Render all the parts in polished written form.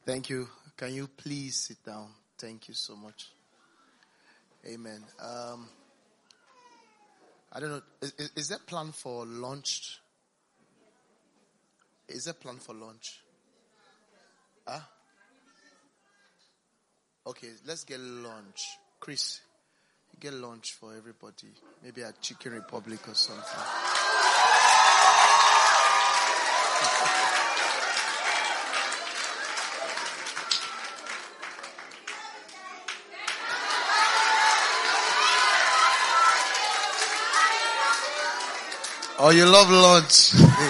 Thank you. Can you please sit down? Thank you so much. Amen. I don't know. Is there plan for lunch? Is there plan for lunch? Huh? Okay, let's get lunch. Chris, get lunch for everybody. Maybe at Chicken Republic or something. Oh, you love lunch.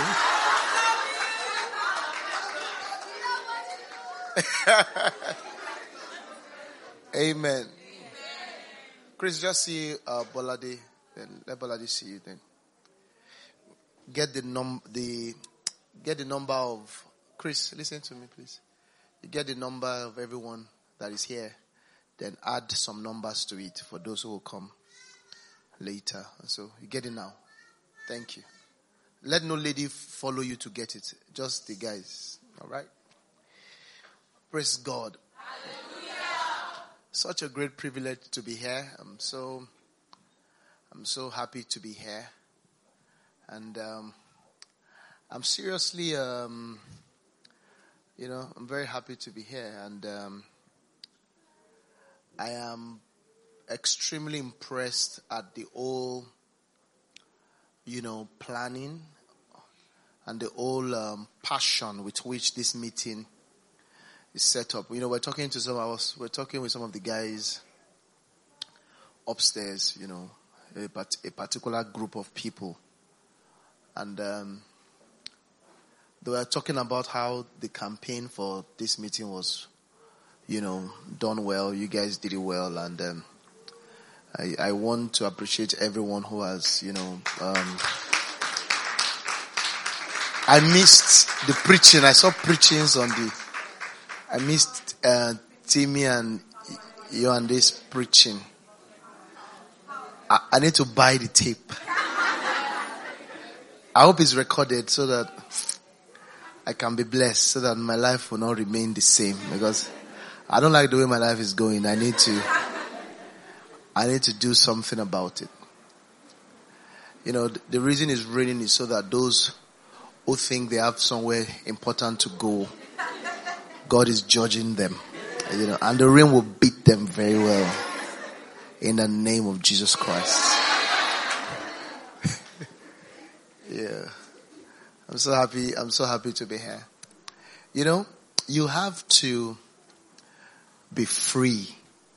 Amen. Chris, just see Bolade. Then let Bolade see you. Then get the number of Chris. Listen to me, please. You get the number of everyone that is here. Then add some numbers to it for those who will come later. So you get it now. Thank you. Let no lady follow you to get it. Just the guys. All right. Praise God. Hallelujah. Such a great privilege to be here. I'm so happy to be here. And I'm seriously, I'm very happy to be here. And I am extremely impressed at the whole planning and the whole passion with which this meeting is set up. We're talking with some of the guys upstairs, a particular group of people. And they were talking about how the campaign for this meeting was, done well. You guys did it well. And I want to appreciate everyone who has, I missed the preaching. I saw preachings I missed Timmy and you and this preaching. I need to buy the tape. I hope it's recorded so that I can be blessed, so that my life will not remain the same, because I don't like the way my life is going. I need to do something about it. The reason it's raining is so that those who think they have somewhere important to go, God is judging them. And the rain will beat them very well. In the name of Jesus Christ. Yeah. I'm so happy to be here. You have to be free.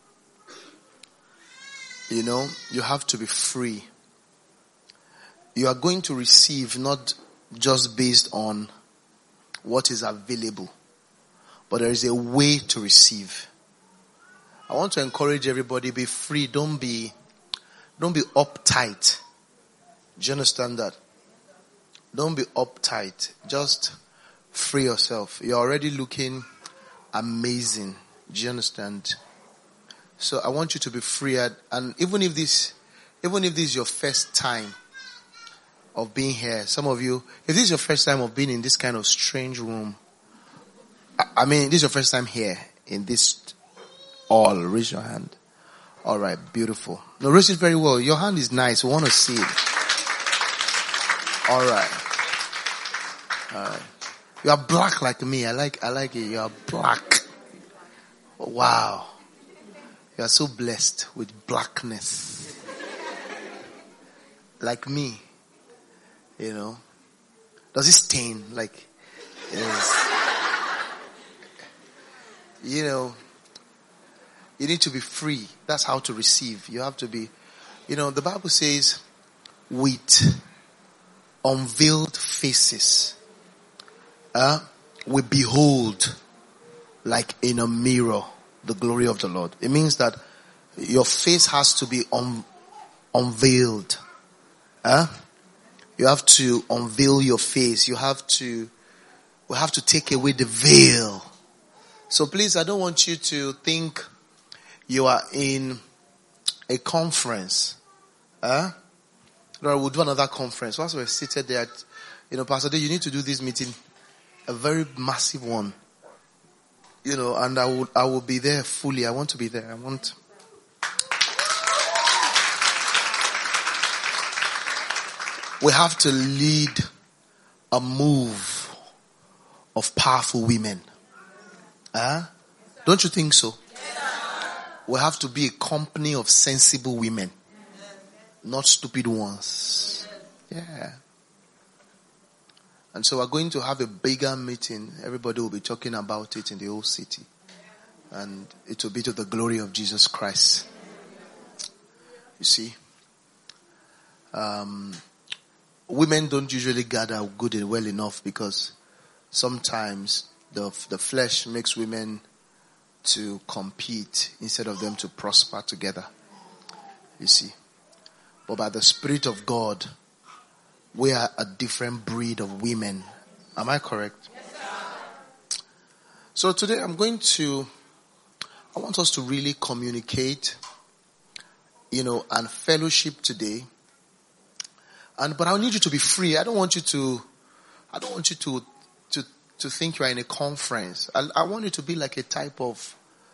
You have to be free. You are going to receive not just based on what is available, but there is a way to receive. I want to encourage everybody, be free. Don't be uptight. Do you understand that? Don't be uptight. Just free yourself. You're already looking amazing. Do you understand? So I want you to be free. And even if this is your first time of being here, some of you, if this is your first time of being in this kind of strange room, this is your first time here in this hall, raise your hand. All right, beautiful. No, raise it very well. Your hand is nice. We want to see it. All right. You are black like me. I like it. You are black. Wow. You are so blessed with blackness. Like me. Does it stain? Like, yes. You need to be free. That's how to receive. You have to be, the Bible says, with unveiled faces, we behold like in a mirror the glory of the Lord. It means that your face has to be unveiled. You have to unveil your face. We have to take away the veil. So please, I don't want you to think you are in a conference. Or we'll do another conference. Once we're seated there, Pastor Day, you need to do this meeting, a very massive one. and I will be there fully. I want to be there. We have to lead a move of powerful women. Don't you think so? We have to be a company of sensible women, not stupid ones. Yeah. And so we're going to have a bigger meeting. Everybody will be talking about it in the whole city. And it will be to the glory of Jesus Christ. You see, women don't usually gather good and well enough because sometimes the flesh makes women to compete instead of them to prosper together. You see. But by the Spirit of God, we are a different breed of women. Am I correct? Yes, sir. So today I want us to really communicate, and fellowship today. But I need you to be free. I don't want you to think you are in a conference. I want it to be like a type of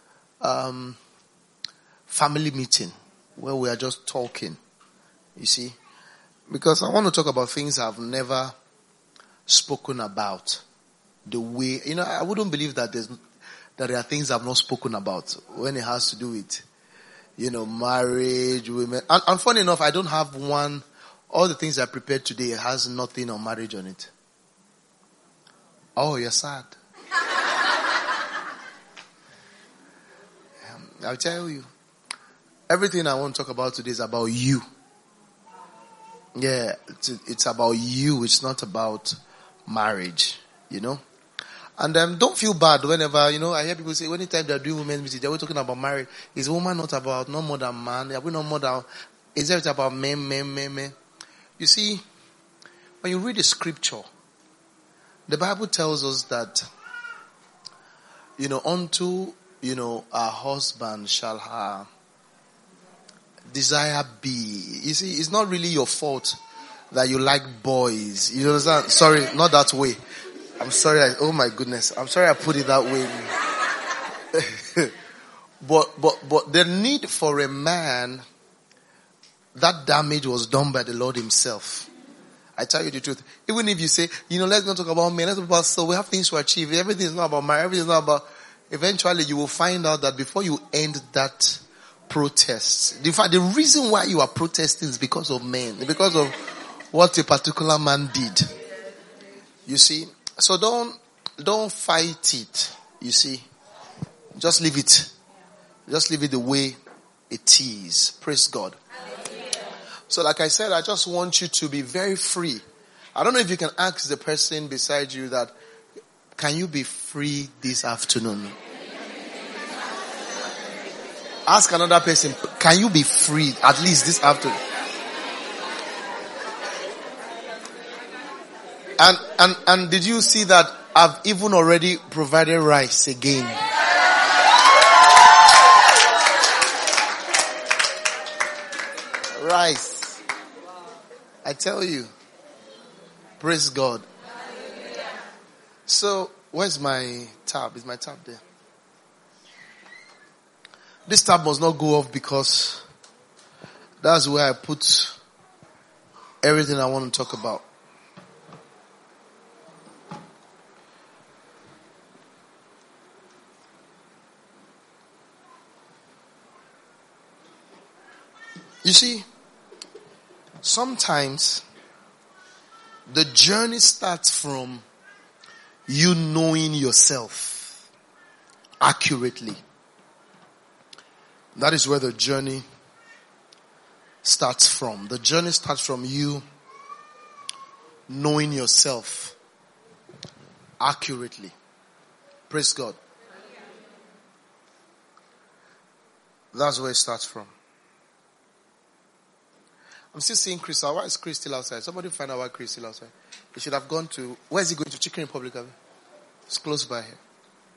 family meeting where we are just talking. You see? Because I want to talk about things I've never spoken about. The way, I wouldn't believe that there are things I've not spoken about when it has to do with, marriage, women. And funny enough, I don't have one. All the things I prepared today has nothing on marriage on it. Oh, you're sad. I'll tell you. Everything I want to talk about today is about you. Yeah, it's about you. It's not about marriage, And don't feel bad whenever, I hear people say, anytime they're doing women's meeting, they're talking about marriage. Is woman not about, no more than man? Are we not more than, is it about men? You see, when you read the scripture, the Bible tells us that, unto, our husband shall her desire be. You see, it's not really your fault that you like boys. You understand? Sorry, not that way. I'm sorry. Oh my goodness. I'm sorry I put it that way. But the need for a man, that damage was done by the Lord himself. I tell you the truth. Even if you say, let's not talk about men, let's talk about soul. We have things to achieve. Everything is not about marriage. Everything is not about. Eventually, you will find out that before you end that protest, in fact, the reason why you are protesting is because of men, because of what a particular man did. You see, so don't fight it. You see, just leave it. Just leave it the way it is. Praise God. So like I said, I just want you to be very free. I don't know if you can ask the person beside you that, can you be free this afternoon? Ask another person, can you be free at least this afternoon? And did you see that I've even already provided rice again? Rice. I tell you. Praise God. So, where's my tab? Is my tab there? This tab must not go off because that's where I put everything I want to talk about. You see, sometimes the journey starts from you knowing yourself accurately. That is where the journey starts from. The journey starts from you knowing yourself accurately. Praise God. That's where it starts from. I'm still seeing Chris. Why is Chris still outside? Somebody find out why Chris is still outside. He should have gone to, where is he going to? Chicken Republic? It's close by here.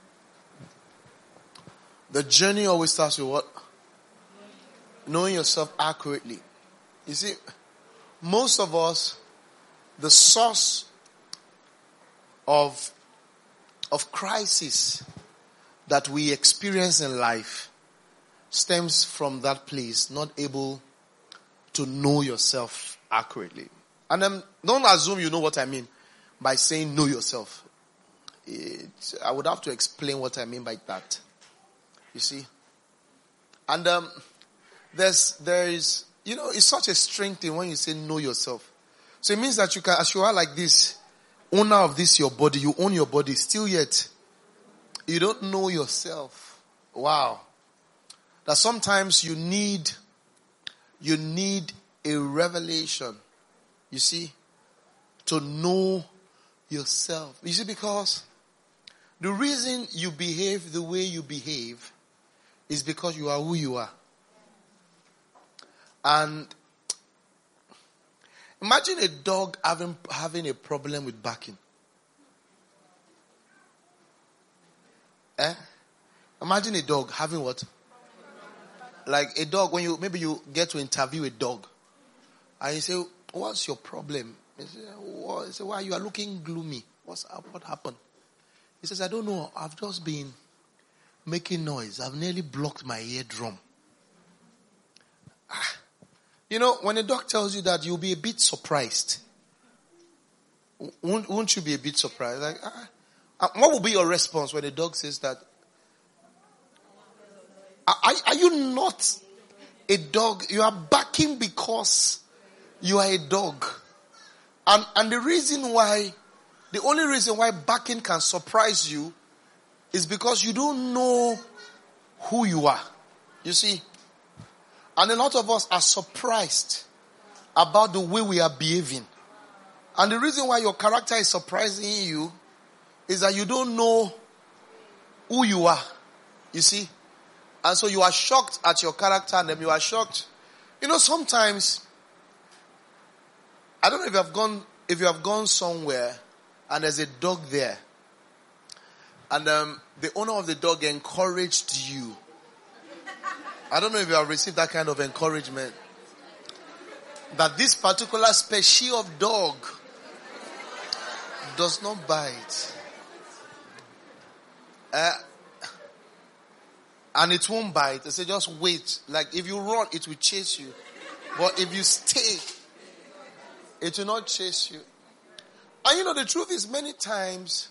The journey always starts with what? Knowing yourself accurately. You see, most of us, the source of crisis that we experience in life stems from that place, not able to know yourself accurately. And don't assume you know what I mean by saying know yourself. I would have to explain what I mean by that. You see? And there is, it's such a strange thing when you say know yourself. So it means that you can, as you are like this, owner of this, your body, you own your body, still yet, you don't know yourself. Wow. That sometimes you need a revelation, you see, to know yourself. You see, because the reason you behave the way you behave is because you are who you are. And imagine a dog having a problem with barking. Imagine a dog having what? Like a dog, when maybe you get to interview a dog and you say, what's your problem? He say, why you are looking gloomy? What happened? He says, I don't know. I've just been making noise. I've nearly blocked my eardrum. When a dog tells you that, you'll be a bit surprised. Won't you be a bit surprised? Like, what will be your response when a dog says that? Are you not a dog? You are barking because you are a dog. And the only reason why barking can surprise you is because you don't know who you are. You see? And a lot of us are surprised about the way we are behaving. And the reason why your character is surprising you is that you don't know who you are. You see? And so you are shocked at your character, and then you are shocked. Sometimes, I don't know if you have gone somewhere and there's a dog there, and the owner of the dog encouraged you. I don't know if you have received that kind of encouragement. That this particular species of dog does not bite. And it won't bite. They say just wait. Like if you run, it will chase you. But if you stay, it will not chase you. And the truth is, many times,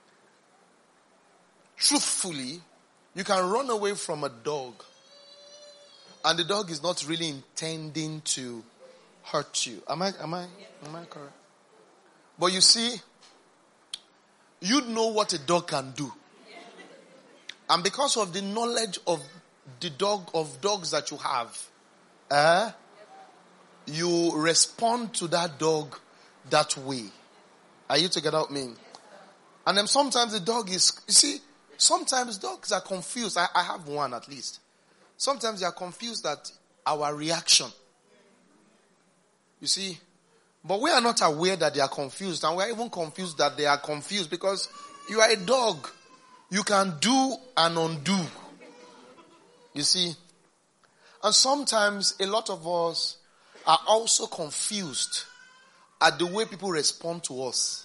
truthfully, you can run away from a dog, and the dog is not really intending to hurt you. Am I correct? But you see, you know what a dog can do. And because of the knowledge of dogs that you have, you respond to that dog that way. Are you together with me? And then sometimes the dog is, you see, sometimes dogs are confused. I have one at least. Sometimes they are confused at our reaction. You see? But we are not aware that they are confused. And we are even confused that they are confused because you are a dog. You can do and undo. You see? And sometimes a lot of us are also confused at the way people respond to us.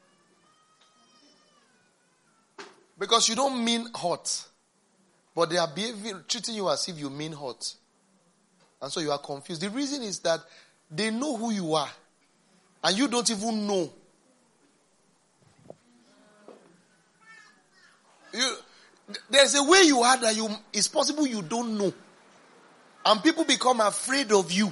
Because you don't mean hurt, but they are treating you as if you mean hurt. And so you are confused. The reason is that they know who you are, and you don't even know. There's a way you are that it's possible you don't know. And people become afraid of you.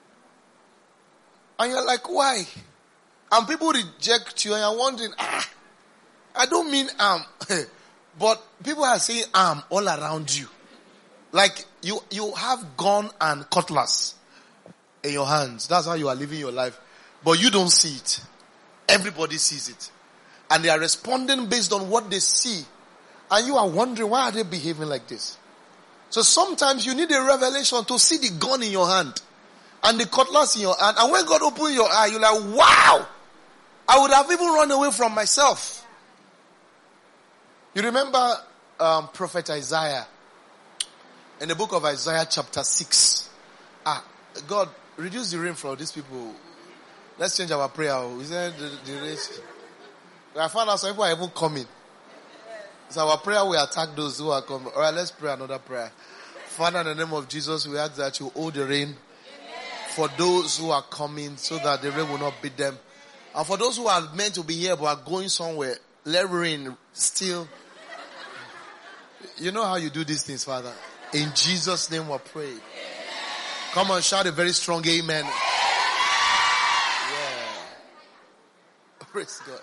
And you're like, why? And people reject you and you're wondering, I don't mean but people are saying all around you. Like you have gun and cutlass in your hands. That's how you are living your life. But you don't see it. Everybody sees it. And they are responding based on what they see. And you are wondering, why are they behaving like this? So sometimes you need a revelation to see the gun in your hand and the cutlass in your hand. And when God opens your eye, you're like, wow! I would have even run away from myself. You remember Prophet Isaiah in the book of Isaiah chapter 6. God, reduce the rain for these people. Let's change our prayer. We said the race. I found out some people are even coming. So our prayer will attack those who are coming. All right, let's pray another prayer. Father, in the name of Jesus, we ask that you hold the rain for those who are coming so that the rain will not beat them. And for those who are meant to be here but are going somewhere, let rain still. You know how you do these things, Father. In Jesus' name we pray. Come on, shout a very strong amen. Yeah. Praise God.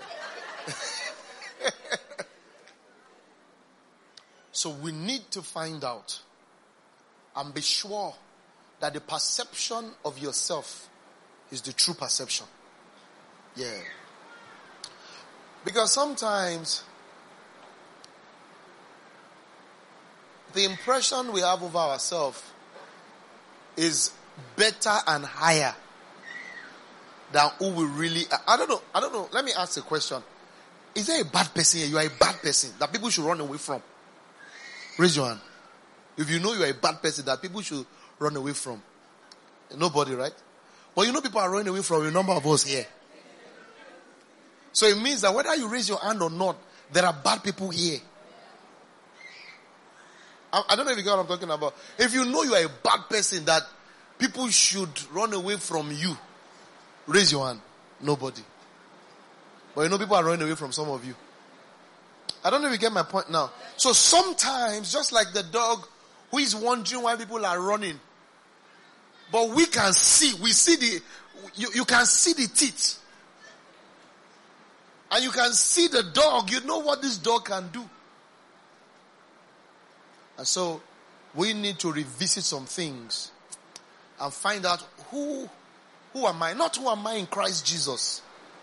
So we need to find out and be sure that the perception of yourself is the true perception. Yeah. Because sometimes the impression we have of ourselves is better and higher than who we really are. I don't know. Let me ask a question. Is there a bad person here? You are a bad person that people should run away from. Raise your hand. If you know you are a bad person that people should run away from. Nobody, right? But you know people are running away from a number of us here. So it means that whether you raise your hand or not, there are bad people here. I don't know if you get what I'm talking about. If you know you are a bad person that people should run away from you, raise your hand. Nobody. But you know people are running away from some of you. I don't know if you get my point now. So sometimes, just like the dog who is wondering why people are running, but we can see, you can see the teeth. And you can see the dog, you know what this dog can do. And so, we need to revisit some things and find out who am I? Not who am I in Christ Jesus.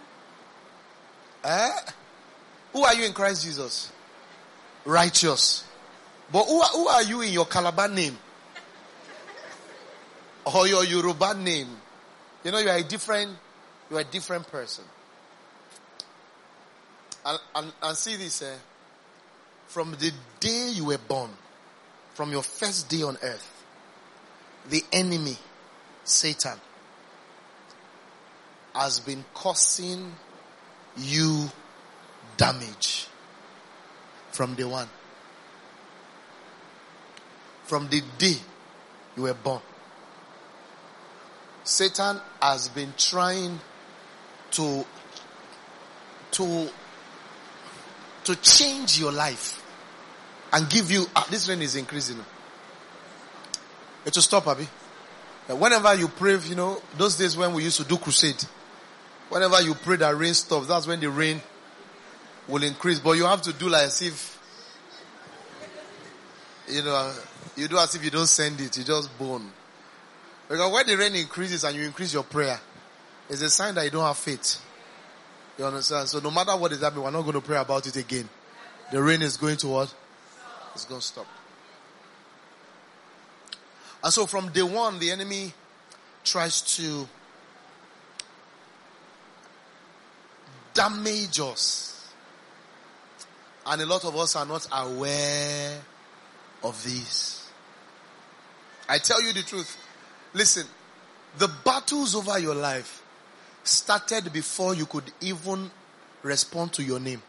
Who are you in Christ Jesus? Righteous. But who are you in your Calabar name? Or your Yoruba name? You know, you are a different person. And see this, from the day you were born, from your first day on earth, the enemy, Satan, has been causing you damage from day one. From the day you were born, Satan has been trying to change your life and give you, this rain is increasing. It will stop, Abi. Whenever you pray, you know, those days when we used to do crusade, whenever you pray that rain stops, that's when the rain will increase. But you have to do like as if, you know, you do as if you don't send it, you just bone. Because when the rain increases and you increase your prayer, it's a sign that you don't have faith. You understand? So no matter what is happening, we're not going to pray about it again. The rain is going to what? It's going to stop. And so from day one, the enemy tries to damage us. And a lot of us are not aware of this. I tell you the truth. Listen, the battles over your life started before you could even respond to your name.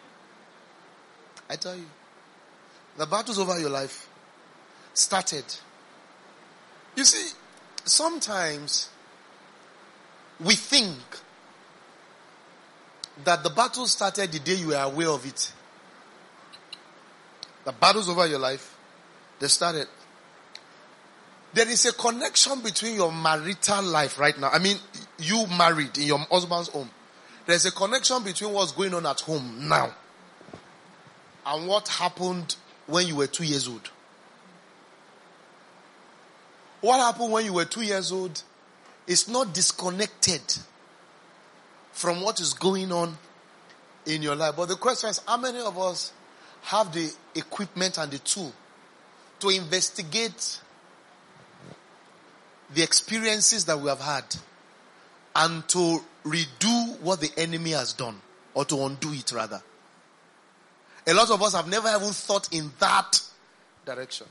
I tell you. The battles over your life started. You see, sometimes we think that the battle started the day you were aware of it. The battles over your life, they started. There is a connection between your marital life right now. I mean, you married in your husband's home. There's a connection between what's going on at home now and what happened when you were 2 years old. What happened when you were 2 years old is not disconnected from what is going on in your life. But the question is, how many of us have the equipment and the tool to investigate the experiences that we have had and to redo what the enemy has done, or to undo it rather? A lot of us have never even thought in that direction.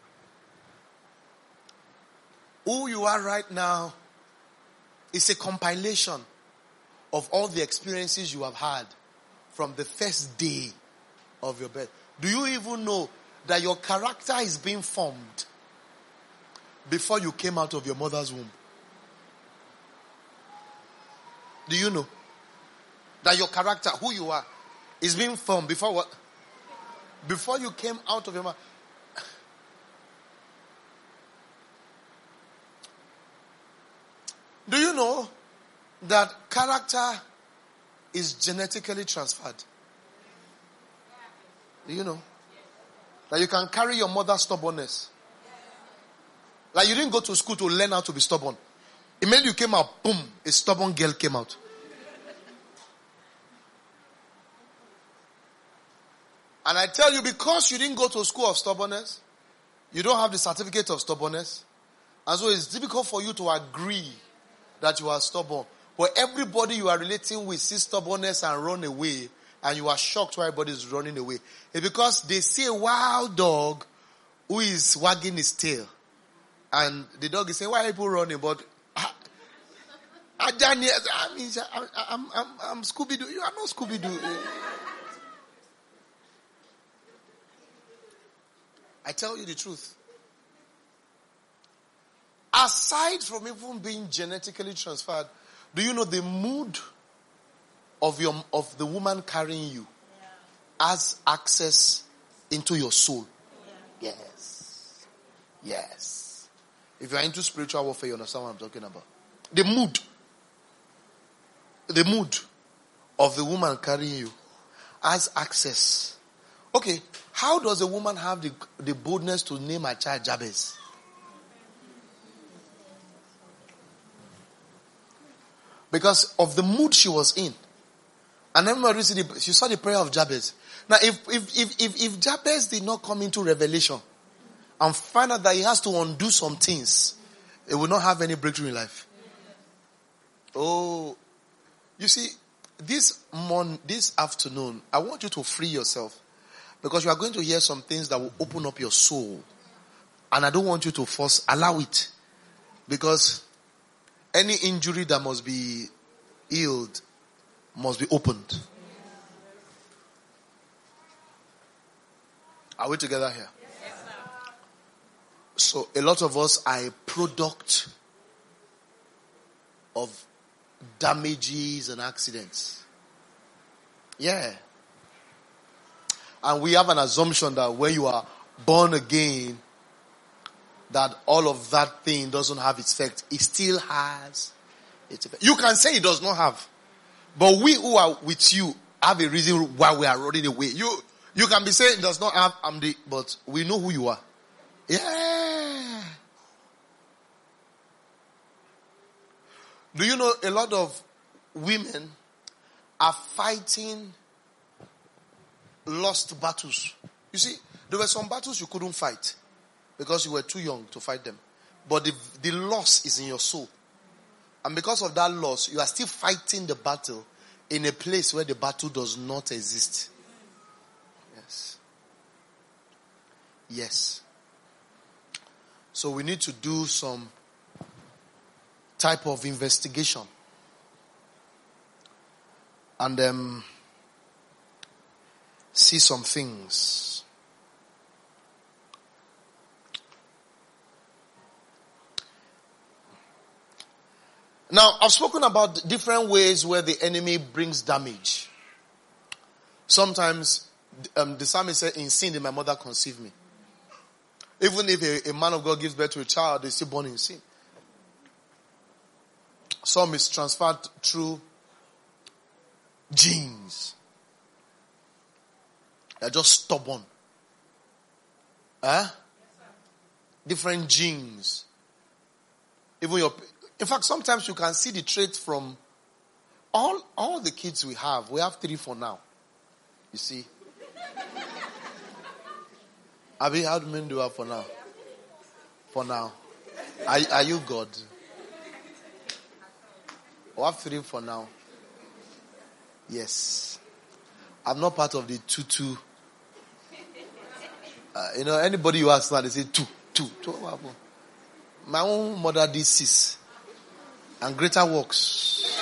Who you are right now is a compilation of all the experiences you have had from the first day of your birth. Do you even know that your character is being formed before you came out of your mother's womb? Do you know that your character, who you are, is being formed before what? Before you came out of your mother. Do you know that character is genetically transferred? Do you know that you can carry your mother's stubbornness? Like you didn't go to school to learn how to be stubborn. Immediately you came out, boom, a stubborn girl came out. And I tell you, because you didn't go to a school of stubbornness, you don't have the certificate of stubbornness, and so it's difficult for you to agree that you are stubborn. But everybody you are relating with sees stubbornness and run away, and you are shocked why everybody is running away. It's because they see a wild dog who is wagging his tail. And the dog is saying, why are people running? But I'm Scooby-Doo. You are not Scooby-Doo. I tell you the truth. Aside from even being genetically transferred, do you know the mood of the woman carrying you has access into your soul? Yes. Yes. If you are into spiritual warfare, you understand what I'm talking about. The mood of the woman carrying you has access. Okay, how does a woman have the boldness to name her child Jabez? Because of the mood she was in. And everybody she saw the prayer of Jabez. Now, if Jabez did not come into revelation and find out that he has to undo some things, he will not have any breakthrough in life. Oh, you see, this afternoon, I want you to free yourself. Because you are going to hear some things that will open up your soul. And I don't want you to allow it. Because any injury that must be healed must be opened. Are we together here? Yes, so a lot of us are a product of damages and accidents. Yeah. And we have an assumption that when you are born again, that all of that thing doesn't have its effect. It still has its effect. You can say it does not have. But we who are with you have a reason why we are running away. You can be saying it does not have, but we know who you are. Yeah. Do you know a lot of women are fighting lost battles? You see, there were some battles you couldn't fight because you were too young to fight them. But the loss is in your soul. And because of that loss, you are still fighting the battle in a place where the battle does not exist. Yes. Yes. So we need to do some type of investigation. And see some things. Now, I've spoken about different ways where the enemy brings damage. Sometimes, the psalmist said, in sin did my mother conceive me. Even if a man of God gives birth to a child, they're still born in sin. Some is transferred through genes. They're just stubborn. Different genes. In fact, sometimes you can see the trait from all the kids we have. We have 3 for now. You see? Abi, how many do we have for now? For now. Are you God? We have 3 for now. Yes. I'm not part of the 2. Anybody you ask now, they say 2. What happened? My own mother did 6. And greater works.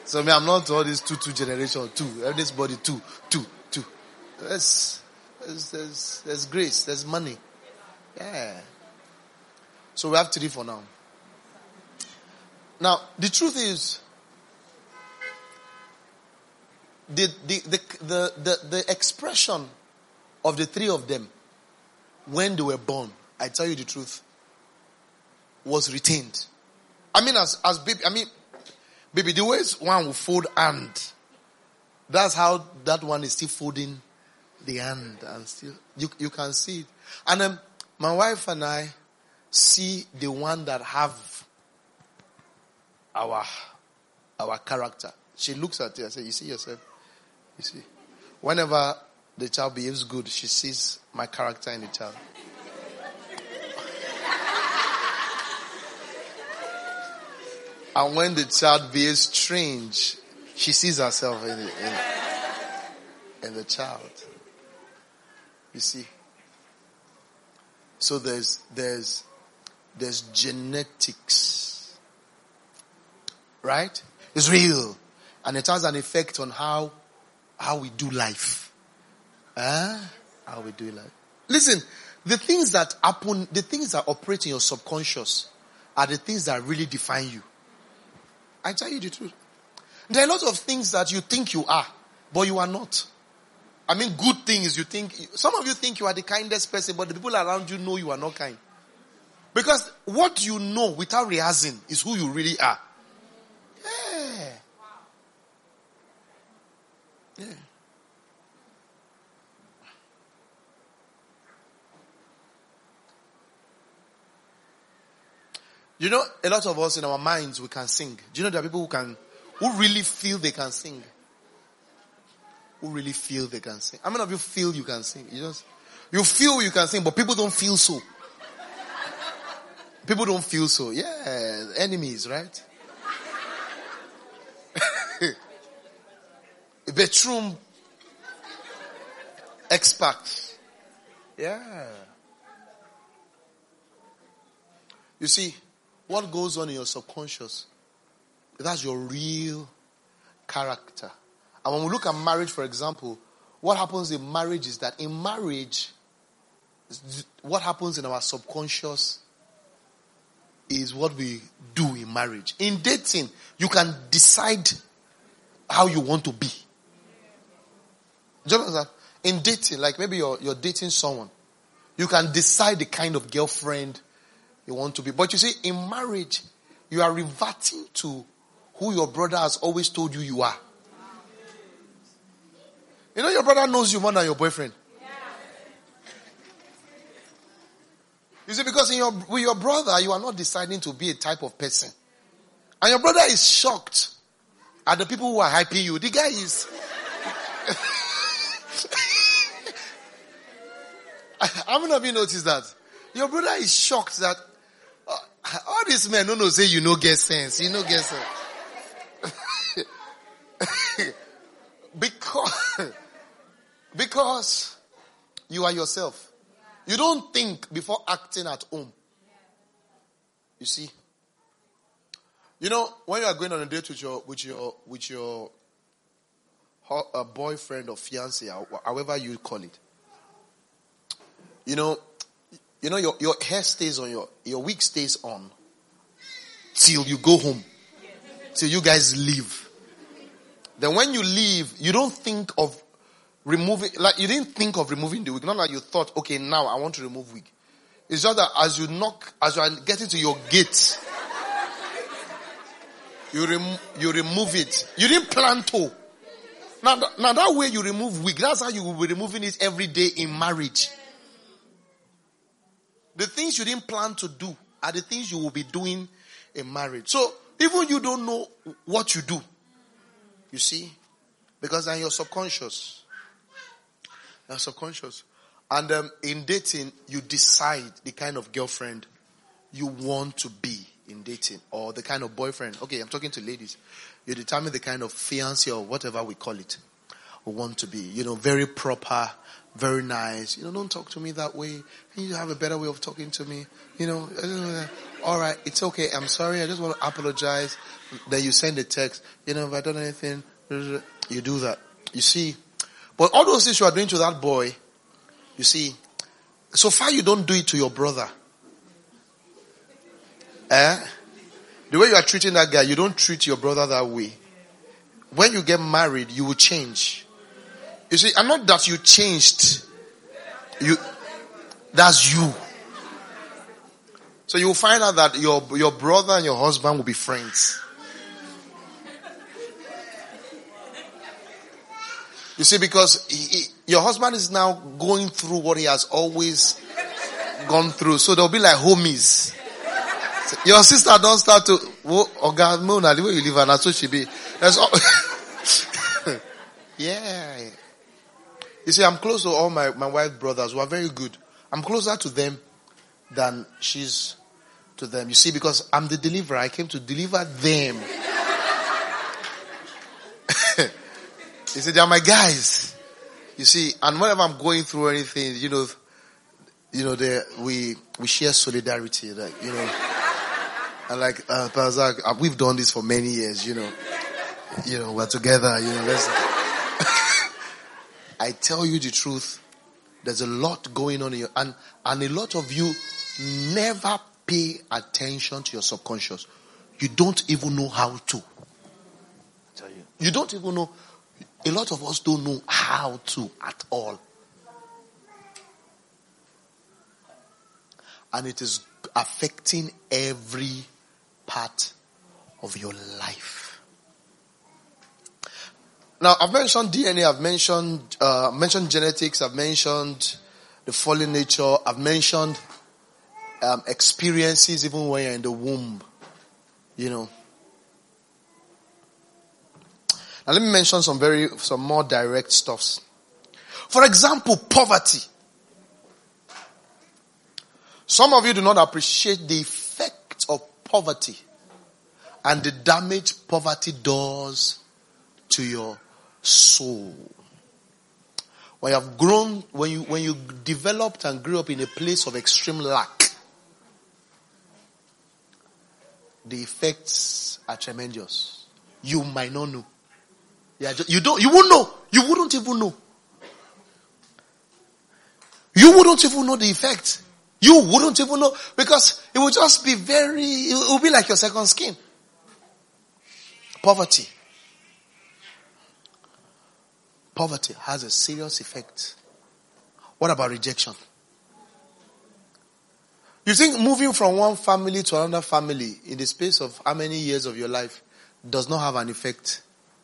So me, I'm not all this two generation, two. Everybody's two. There's grace, there's money. Yeah. So we have 3 for now. Now, the truth is, the expression of the 3 of them when they were born, I tell you the truth, was retained. I mean, as baby, the way one will fold hand, that's how that one is still folding the hand, and still you can see it. And my wife and I see the one that have our character. She looks at it and says, "You see yourself? You see." Whenever the child behaves good, she sees my character in the child. And when the child behaves strange, she sees herself in the child. You see? So there's genetics. Right? It's real. And it has an effect on how we do life. How we do life. Listen, the things that happen, the things that operate in your subconscious are the things that really define you. I tell you the truth. There are a lot of things that you think you are, but you are not. I mean, good things you think. Some of you think you are the kindest person, but the people around you know you are not kind. Because what you know without rehearsing is who you really are. Yeah. Yeah. You know, a lot of us in our minds, we can sing. Do you know there are people who really feel they can sing? Who really feel they can sing? How many of you feel you can sing? You feel you can sing, but people don't feel so. People don't feel so. Yeah, enemies, right? Bedroom expert. Yeah. You see, what goes on in your subconscious, that's your real character. And when we look at marriage, for example, what happens in marriage is that in marriage, what happens in our subconscious is what we do in marriage. In dating, you can decide how you want to be. Do you understand? In dating, like maybe you're dating someone, you can decide the kind of girlfriend you want to be. But you see, in marriage, you are reverting to who your brother has always told you you are. You know, your brother knows you more than your boyfriend. You see, because with your brother, you are not deciding to be a type of person. And your brother is shocked at the people who are hyping you. The guy is... How many of you noticed that? Your brother is shocked that all these men don't know say you no get sense. You no get sense. Because you are yourself. You don't think before acting at home. You see? You know, when you are going on a date with your boyfriend or fiancé, however you call it, you know your hair stays on, your wig stays on till you go home, till you guys leave. Then when you leave, you don't think of removing, like you didn't think of removing the wig. Not like you thought, okay, now I want to remove wig. It's just that as you are getting to your gate, you remove it. You didn't plan to. Now that way you remove wig, that's how you will be removing it every day in marriage. The things you didn't plan to do are the things you will be doing in marriage. So even you don't know what you do. You see? Because they're your subconscious. They're subconscious. And in dating, you decide the kind of girlfriend you want to be in dating. Or the kind of boyfriend. Okay, I'm talking to ladies. You determine the kind of fiancé or whatever we call it. We want to be. You know, very proper, very nice. Don't talk to me that way. You have a better way of talking to me. All right, it's okay. I'm sorry. I just want to apologize. Then you send a text. If I done anything, you do that. You see, but all those things you are doing to that boy, you see, so far you don't do it to your brother. The way you are treating that guy, you don't treat your brother that way. When you get married, you will change. You see, and not that you changed. That's you. So you will find out that your brother and your husband will be friends. You see, because your husband is now going through what he has always gone through. So they'll be like homies. Your sister don't start to, the way you live, and that's what she be. That's all. Yeah. You see, I'm close to all my wife's brothers who are very good. I'm closer to them than she's to them. You see, because I'm the deliverer. I came to deliver them. You see, they are my guys. You see, and whenever I'm going through anything, we share solidarity. And Pazak, we've done this for many years, we're together, let's. I tell you the truth, there's a lot going on in you, and a lot of you never pay attention to your subconscious. You don't even know how to. I tell you. You don't even know. A lot of us don't know how to at all. And it is affecting every part of your life. Now, I've mentioned DNA, I've mentioned genetics, I've mentioned the fallen nature, I've mentioned experiences even when you're in the womb. Now let me mention some more direct stuffs. For example, poverty. Some of you do not appreciate the effect of poverty and the damage poverty does to your soul. When you have grown, when you developed and grew up in a place of extreme lack, the effects are tremendous. You might not know. You won't know. You wouldn't even know. You wouldn't even know the effect. You wouldn't even know, because it would just be it would be like your second skin. Poverty. Poverty has a serious effect. What about rejection? You think moving from one family to another family in the space of how many years of your life does not have an effect?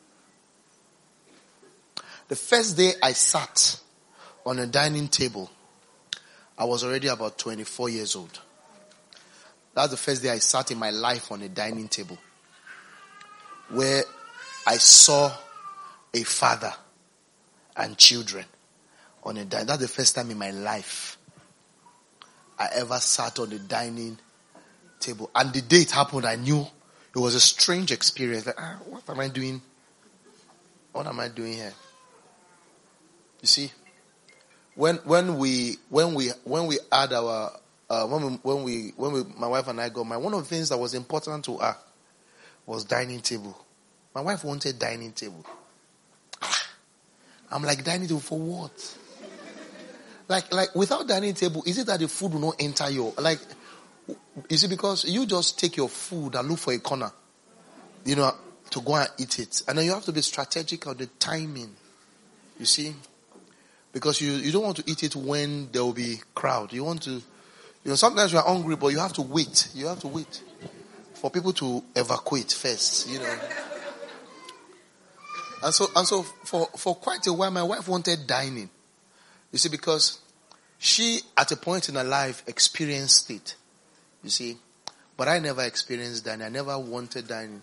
The first day I sat on a dining table, I was already about 24 years old. That's the first day I sat in my life on a dining table, where I saw a father and children on a dining. That's the first time in my life I ever sat on a dining table. And the day it happened, I knew it was a strange experience. Like, what am I doing? What am I doing here? You see, when we had our my wife and I got married, one of the things that was important to her was dining table. My wife wanted dining table. I'm like, dining table for what? Like without dining table, is it that the food will not enter you see, because you just take your food and look for a corner, to go and eat it. And then you have to be strategic on the timing. You see? Because you don't want to eat it when there will be crowd. You want to, sometimes you are hungry, but you have to wait. You have to wait for people to evacuate first, And so for quite a while, my wife wanted dining. You see, because she, at a point in her life, experienced it. You see, but I never experienced dining. I never wanted dining.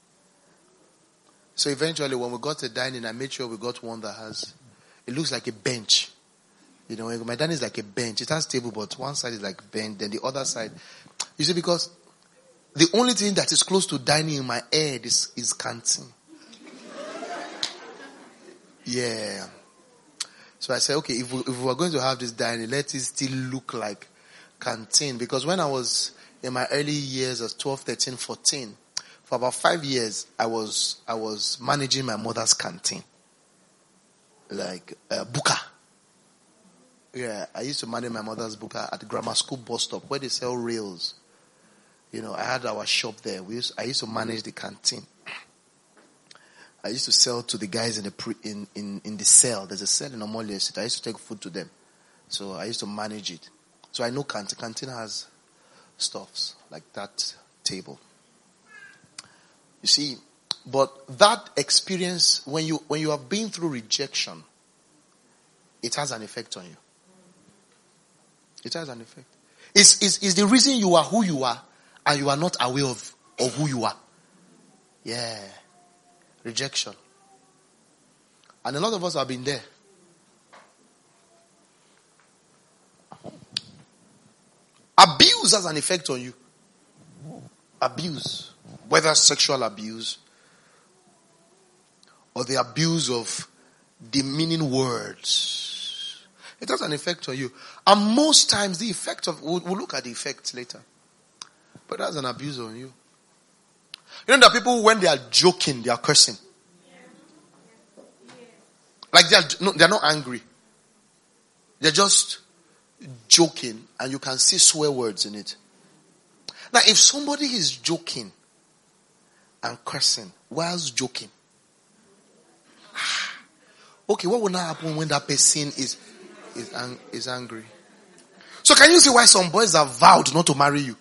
So eventually, when we got to dining, I made sure we got one that it looks like a bench. My dining is like a bench. It has table, but one side is like bench, then the other side. You see, because the only thing that is close to dining in my head is canteen. Yeah. So I said, okay, if we were going to have this dining, let it still look like canteen. Because when I was in my early years of 12, 13, 14, for about 5 years, I was managing my mother's canteen. Like buka. Yeah, I used to manage my mother's buka at the grammar school bus stop where they sell rails. You know, I had our shop there. I used to manage the canteen. I used to sell to the guys in the cell. There's a cell in Omolia Street. I used to take food to them. So I used to manage it. So I know canteen. Canteen has stuffs like that table. You see, but that experience, when you have been through rejection, it has an effect on you. It has an effect. It's the reason you are who you are and you are not aware of who you are. Yeah. Rejection. And a lot of us have been there. Abuse has an effect on you. Abuse. Whether sexual abuse or the abuse of demeaning words. It has an effect on you. And most times the effect of, we'll look at the effects later. But it has an abuse on you. You know that people, when they are joking, they are cursing. Like they're not angry. They're just joking and you can see swear words in it. Now if somebody is joking and cursing whilst joking, okay, what will now happen when that person is angry? So can you see why some boys have vowed not to marry you?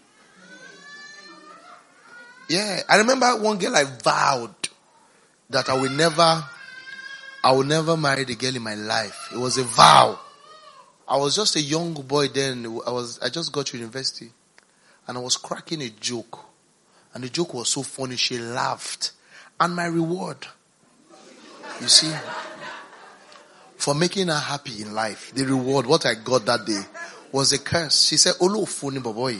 Yeah, I remember one girl I vowed that I will never marry the girl in my life. It was a vow. I was just a young boy then. I just got to university. And I was cracking a joke. And the joke was so funny, she laughed. And my reward, you see, for making her happy in life, the reward, what I got that day, was a curse. She said, "Olo funny boy."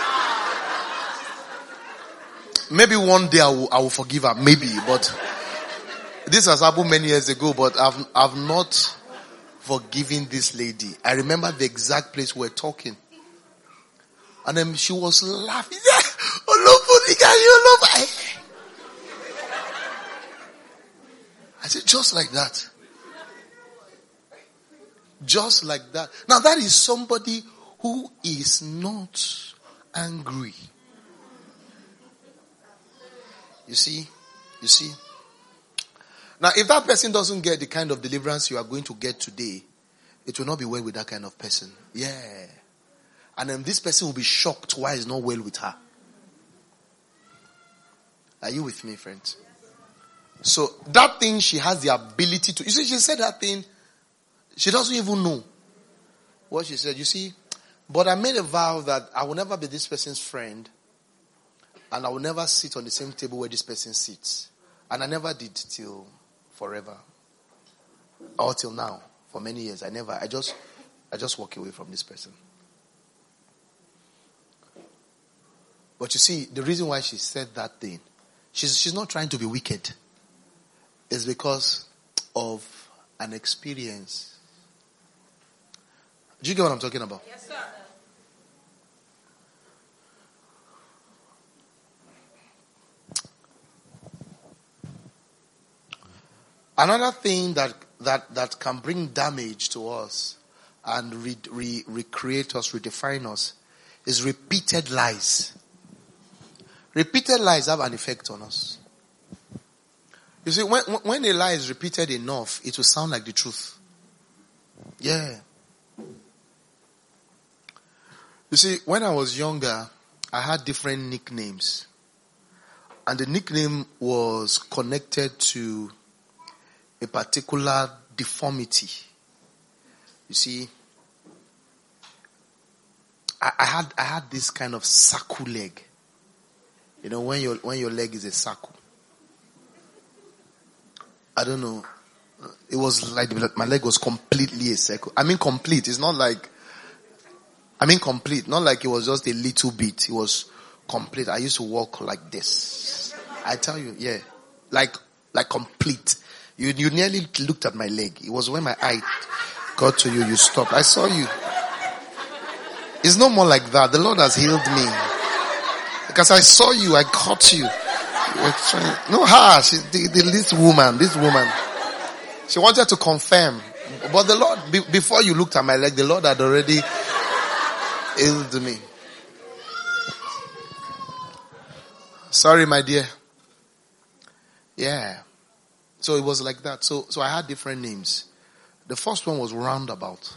Maybe one day I will forgive her, maybe, but this has happened many years ago, but I've not forgiven this lady. I remember the exact place we were talking. And then she was laughing. I said, just like that. Just like that. Now that is somebody who is not angry. You see? Now, if that person doesn't get the kind of deliverance you are going to get today, it will not be well with that kind of person. Yeah. And then this person will be shocked why it's not well with her. Are you with me, friends? So, that thing she has the ability to... You see, she said that thing, she doesn't even know what she said. You see, but I made a vow that I will never be this person's friend and I will never sit on the same table where this person sits. And I never did till forever. Or till now. For many years. I just walk away from this person. But you see, the reason why she said that thing, she's not trying to be wicked. It's because of an experience. Do you get what I'm talking about? Yes, sir. Another thing that can bring damage to us and recreate us, redefine us, is repeated lies. Repeated lies have an effect on us. You see, when a lie is repeated enough, it will sound like the truth. Yeah. You see, when I was younger, I had different nicknames. And the nickname was connected to a particular deformity. You see, I had this kind of circle leg. You know, when your leg is a circle. I don't know. It was like my leg was completely a circle. I mean complete. It's not like, complete. Not like it was just a little bit. It was complete. I used to walk like this. I tell you, yeah. Like complete. You nearly looked at my leg. It was when my eye got to you, you stopped. I saw you. It's no more like that. The Lord has healed me. Because I saw you, I caught you. You were trying. No, her. This woman. She wanted to confirm. But the Lord, before you looked at my leg, the Lord had already healed me. Sorry, my dear. Yeah. So it was like that. So I had different names. The first one was Roundabout.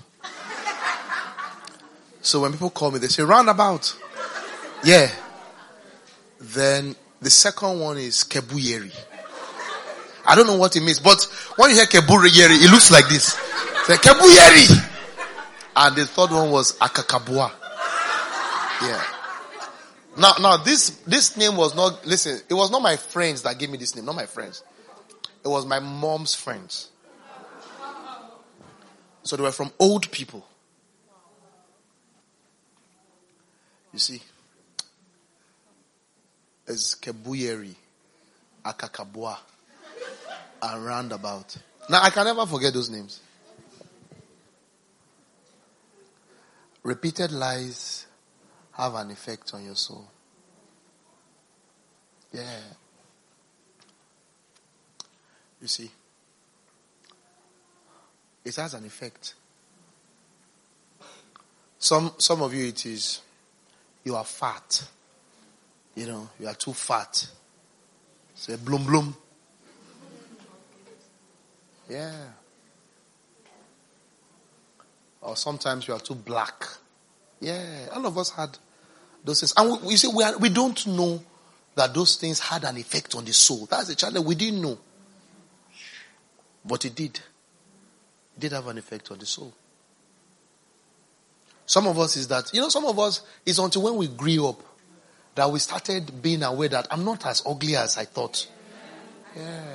So when people call me, they say, Roundabout. Yeah. Then the second one is Kebuyeri. I don't know what it means, but when you hear Kebuyeri, it looks like this. It's like Kebuyeri. And the third one was Akakabua. Yeah. Now this name was not, listen, it was not my friends that gave me this name, not my friends. It was my mom's friends. So they were from old people. You see, it's Kebuyeri, Akakabua, and Roundabout. Now I can never forget those names. Repeated lies have an effect on your soul. Yeah. You see, it has an effect. Some of you, it is, you are fat. You know, you are too fat. Say, bloom, bloom. Yeah. Or sometimes you are too black. Yeah. All of us had those things. And we see, we don't know that those things had an effect on the soul. That's the challenge. We didn't know. But it did. It did have an effect on the soul. Some of us is that, some of us is until when we grew up that we started being aware that I'm not as ugly as I thought. Yeah.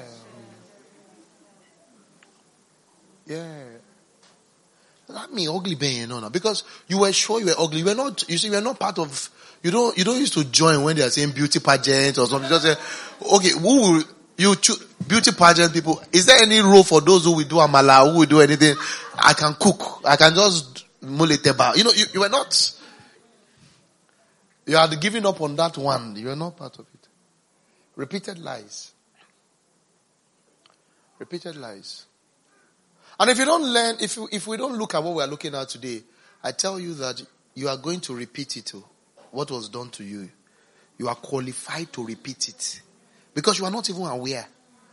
Yeah. That mean ugly being, because you were sure you were ugly. You were not, you were not part of, you don't used to join when they are saying beauty pageant or something. Just say, okay, who will you choose beauty pageant people? Is there any role for those who will do amala, who will do anything? I can cook. I can just muleteba. You were not, you had given up on that one. You were not part of it. Repeated lies. Repeated lies. And if you don't learn, if we don't look at what we are looking at today, I tell you that you are going to repeat it. What was done to you. You are qualified to repeat it. Because you are not even aware.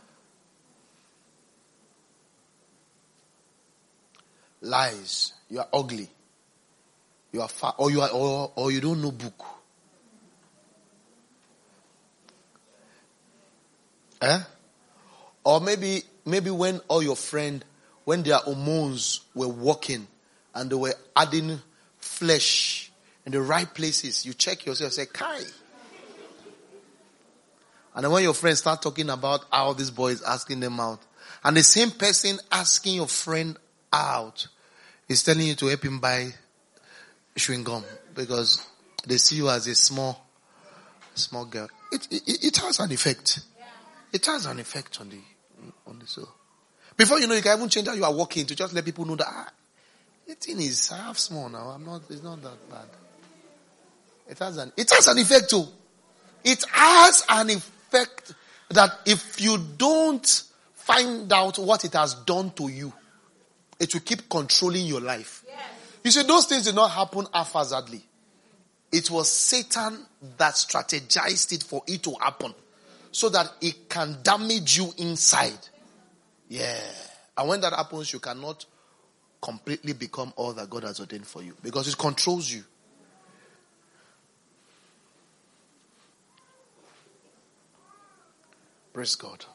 Lies. You are ugly. You are fat. Or you don't know book. Or maybe when all your friends, when their hormones were working and they were adding flesh in the right places, you check yourself and say, Kai. And then when your friends start talking about how this boy is asking them out, and the same person asking your friend out is telling you to help him buy chewing gum because they see you as a small girl. It has an effect. It has an effect on the soul. Before you know, you can even change how you are walking to just let people know that the thing is half small now. It's not that bad. It has an effect too. It has an effect that if you don't find out what it has done to you, it will keep controlling your life. Yes. You see, those things did not happen haphazardly. It was Satan that strategized it for it to happen so that it can damage you inside. Yeah. And when that happens, you cannot completely become all that God has ordained for you because it controls you. Praise God.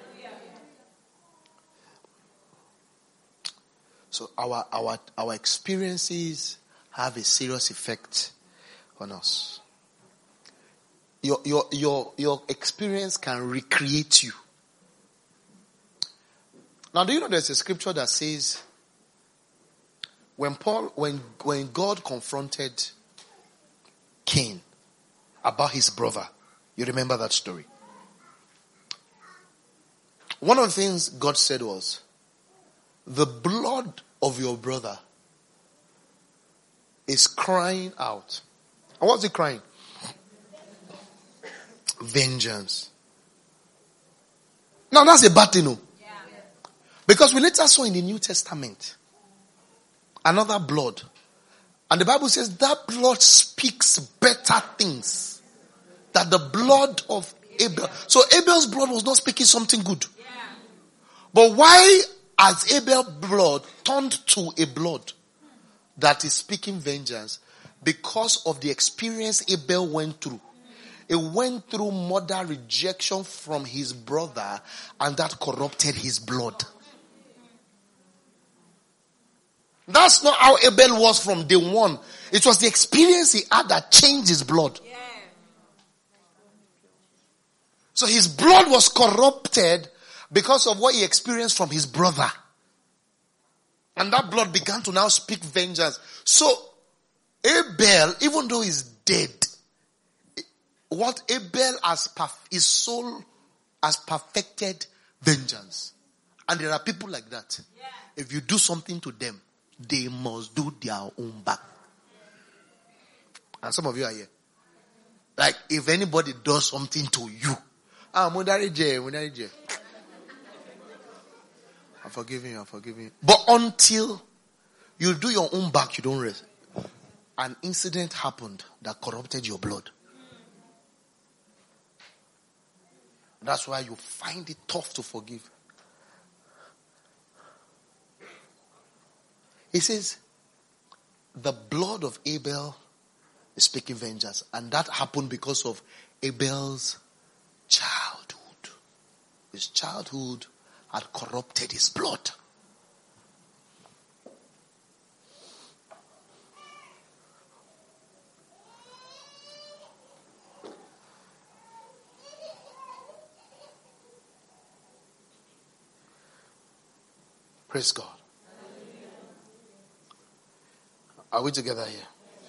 So our experiences have a serious effect on us. Your experience can recreate you. Now, do you know there's a scripture that says when God confronted Cain about his brother, you remember that story? One of the things God said was, the blood of your brother is crying out. And what's it crying? Vengeance. Now that's a bad thing, no? Because we later saw in the New Testament another blood. And the Bible says that blood speaks better things than the blood of Abel. So Abel's blood was not speaking something good. But why has Abel's blood turned to a blood that is speaking vengeance? Because of the experience Abel went through. He went through murder, rejection from his brother, and that corrupted his blood. That's not how Abel was from day one. It was the experience he had that changed his blood. Yeah. So his blood was corrupted because of what he experienced from his brother. And that blood began to now speak vengeance. So Abel, even though he's dead, what Abel has, his soul has perfected vengeance. And there are people like that. Yeah. If you do something to them, they must do their own back. And some of you are here. Like, if anybody does something to you, I'm forgiving you. But until you do your own back, you don't rest. An incident happened that corrupted your blood. That's why you find it tough to forgive. He says, the blood of Abel is speaking vengeance. And that happened because of Abel's childhood. His childhood had corrupted his blood. Praise God. Are we together here?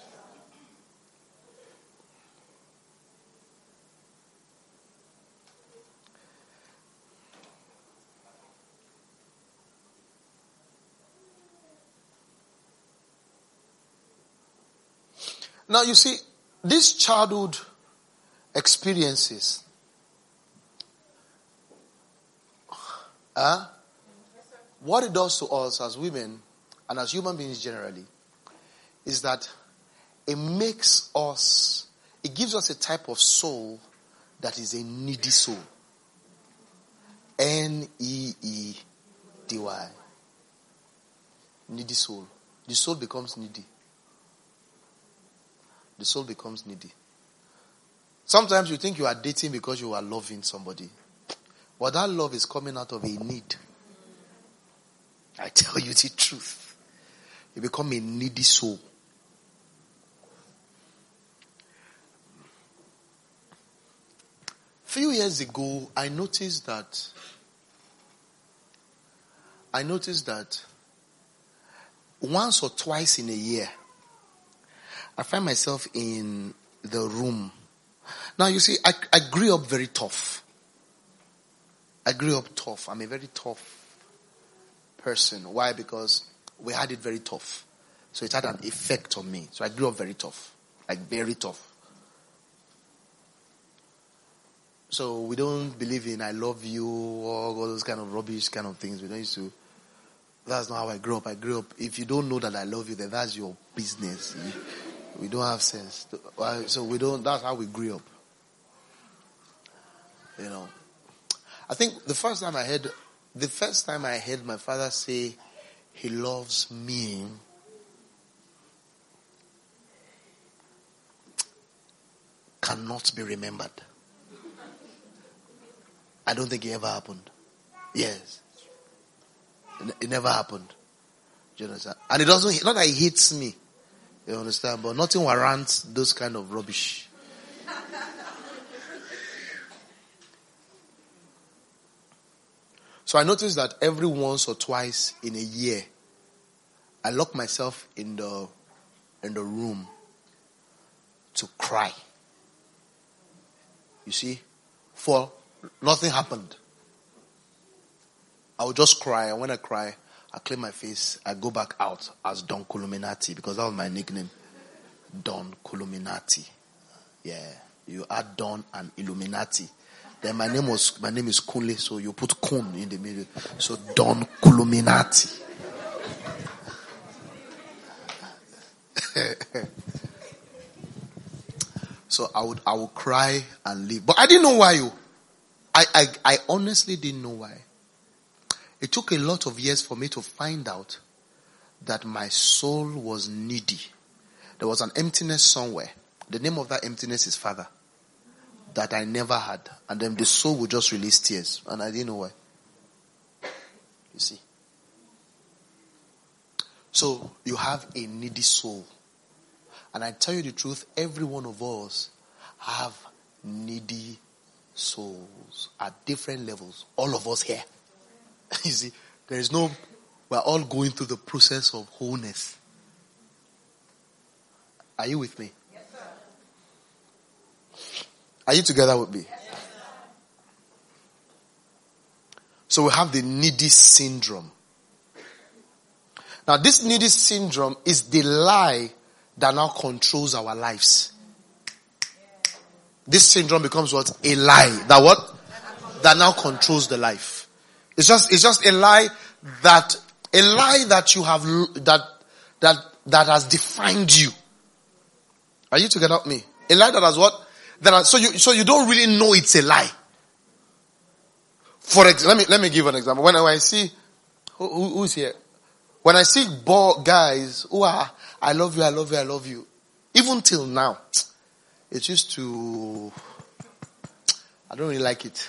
Now you see, these childhood experiences, what it does to us as women and as human beings generally is that it makes us, it gives us a type of soul that is a needy soul. Needy. Needy soul. The soul becomes needy. The soul becomes needy. Sometimes you think you are dating because you are loving somebody. But that love is coming out of a need. I tell you the truth. You become a needy soul. Few years ago, I noticed that once or twice in a year, I find myself in the room. Now you see, I grew up very tough. I'm a very tough person. Why? Because we had it very tough. So it had an effect on me. So I grew up very tough. Like very tough. So we don't believe in I love you or all those kind of rubbish kind of things. We don't used to. That's not how I grew up. I grew up, if you don't know that I love you, then that's your business. We don't have sense. So we don't, that's how we grew up. You know. I think the first time I heard my father say he loves me, cannot be remembered. I don't think it ever happened. Yes. It never happened. Do you understand? And it doesn't, not that he hates me. You understand? But nothing warrants those kind of rubbish. So I noticed that every once or twice in a year, I lock myself in the room to cry. You see? For nothing happened. I would just cry, and when I cry, I clean my face. I go back out as Don Columinati because that was my nickname. Don Columinati. Yeah. You add Don and Illuminati. Then my name is Kunle, so you put Kun in the middle. So Don Columinati. So I would cry and leave. But I didn't know why. I honestly didn't know why. It took a lot of years for me to find out that my soul was needy. There was an emptiness somewhere. The name of that emptiness is Father. That I never had. And then the soul would just release tears. And I didn't know why. You see. So you have a needy soul. And I tell you the truth, every one of us have needy souls at different levels. All of us here. You see, we're all going through the process of wholeness. Are you with me? Yes, sir. Are you together with me? Yes, sir. So we have the needy syndrome. Now this needy syndrome is the lie that now controls our lives. This syndrome becomes what? A lie. That what? That now controls the life. It's just a lie that you have, that has defined you. Are you together with me? A lie that has what? So you don't really know it's a lie. For example, let me give an example. When I see, who's here? When I see guys who are, I love you. Even till now, it used to, I don't really like it.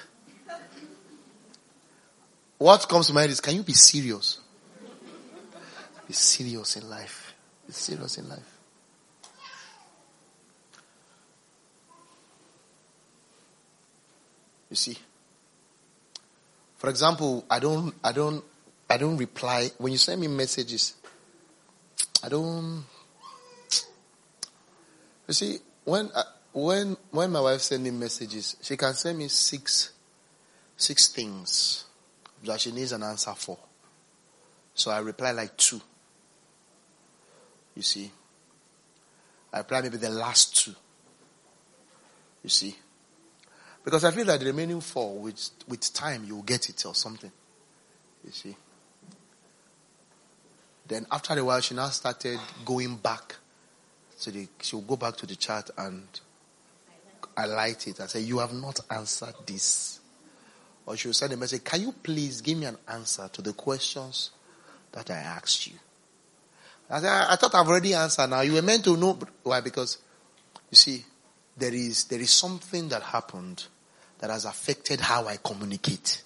What comes to mind is, can you be serious? Be serious in life. Be serious in life. You see? For example, I don't reply when you send me messages. You see, when my wife sends me messages, she can send me six things that she needs an answer for. So I reply like 2. You see, I reply maybe the last 2. You see, because I feel that the remaining 4, with time you'll get it or something. You see. Then after a while, she now started going back. So she'll go back to the chat and highlight it and say, you have not answered this. Or she'll send a message, can you please give me an answer to the questions that I asked you? I said, I thought I've already answered now. You were meant to know. Why? Because, you see, there is something that happened that has affected how I communicate.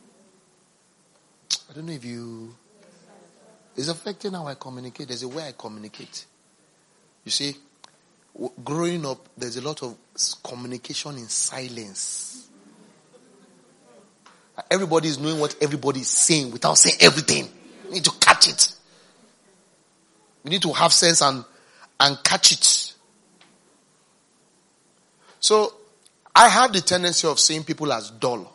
I don't know if you... It's affecting how I communicate. There's a way I communicate. You see, growing up, there's a lot of communication in silence. Everybody is knowing what everybody is saying without saying everything. You need to catch it. You need to have sense and catch it. So, I have the tendency of seeing people as dull.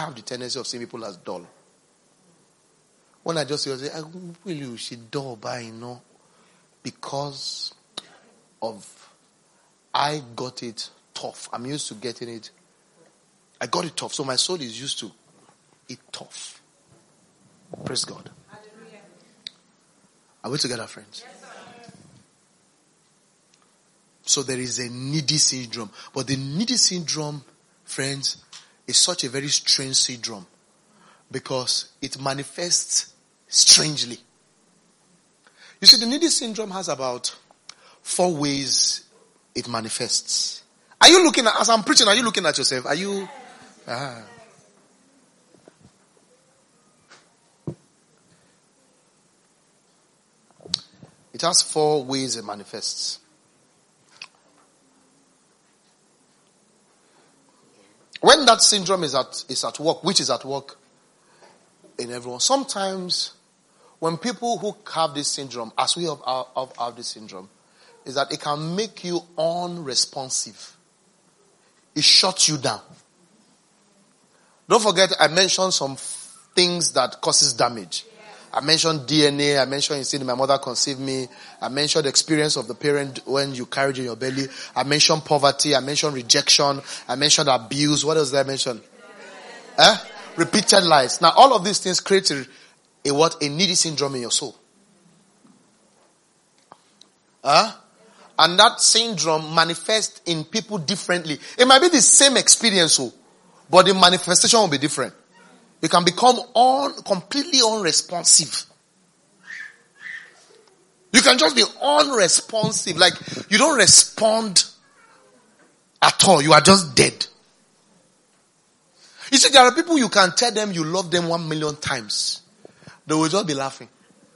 When I just say, will you, she dull by, because of, I got it tough. I'm used to getting it. I got it tough. So my soul is used to it tough. Praise God. Hallelujah. Are we together, friends? Yes, sir. So there is a needy syndrome. But the needy syndrome, friends, is such a very strange syndrome. Because it manifests strangely. You see, the needy syndrome has about 4 ways it manifests. Are you looking at, as I'm preaching, are you looking at yourself? Are you? It has 4 ways it manifests. When that syndrome is at work, which is at work in everyone, sometimes when people who have this syndrome, as we have this syndrome, is that it can make you unresponsive. It shuts you down. Don't forget, I mentioned some things that causes damage. I mentioned DNA. I mentioned instinct my mother conceived me. I mentioned the experience of the parent when you carried in your belly. I mentioned poverty. I mentioned rejection. I mentioned abuse. What else did I mention? Repeated lies. Now all of these things create a what? A needy syndrome in your soul. And that syndrome manifests in people differently. It might be the same experience, but the manifestation will be different. You can become completely unresponsive. You can just be unresponsive. Like, you don't respond at all. You are just dead. You see, there are people you can tell them you love them 1,000,000 times. They will just be laughing.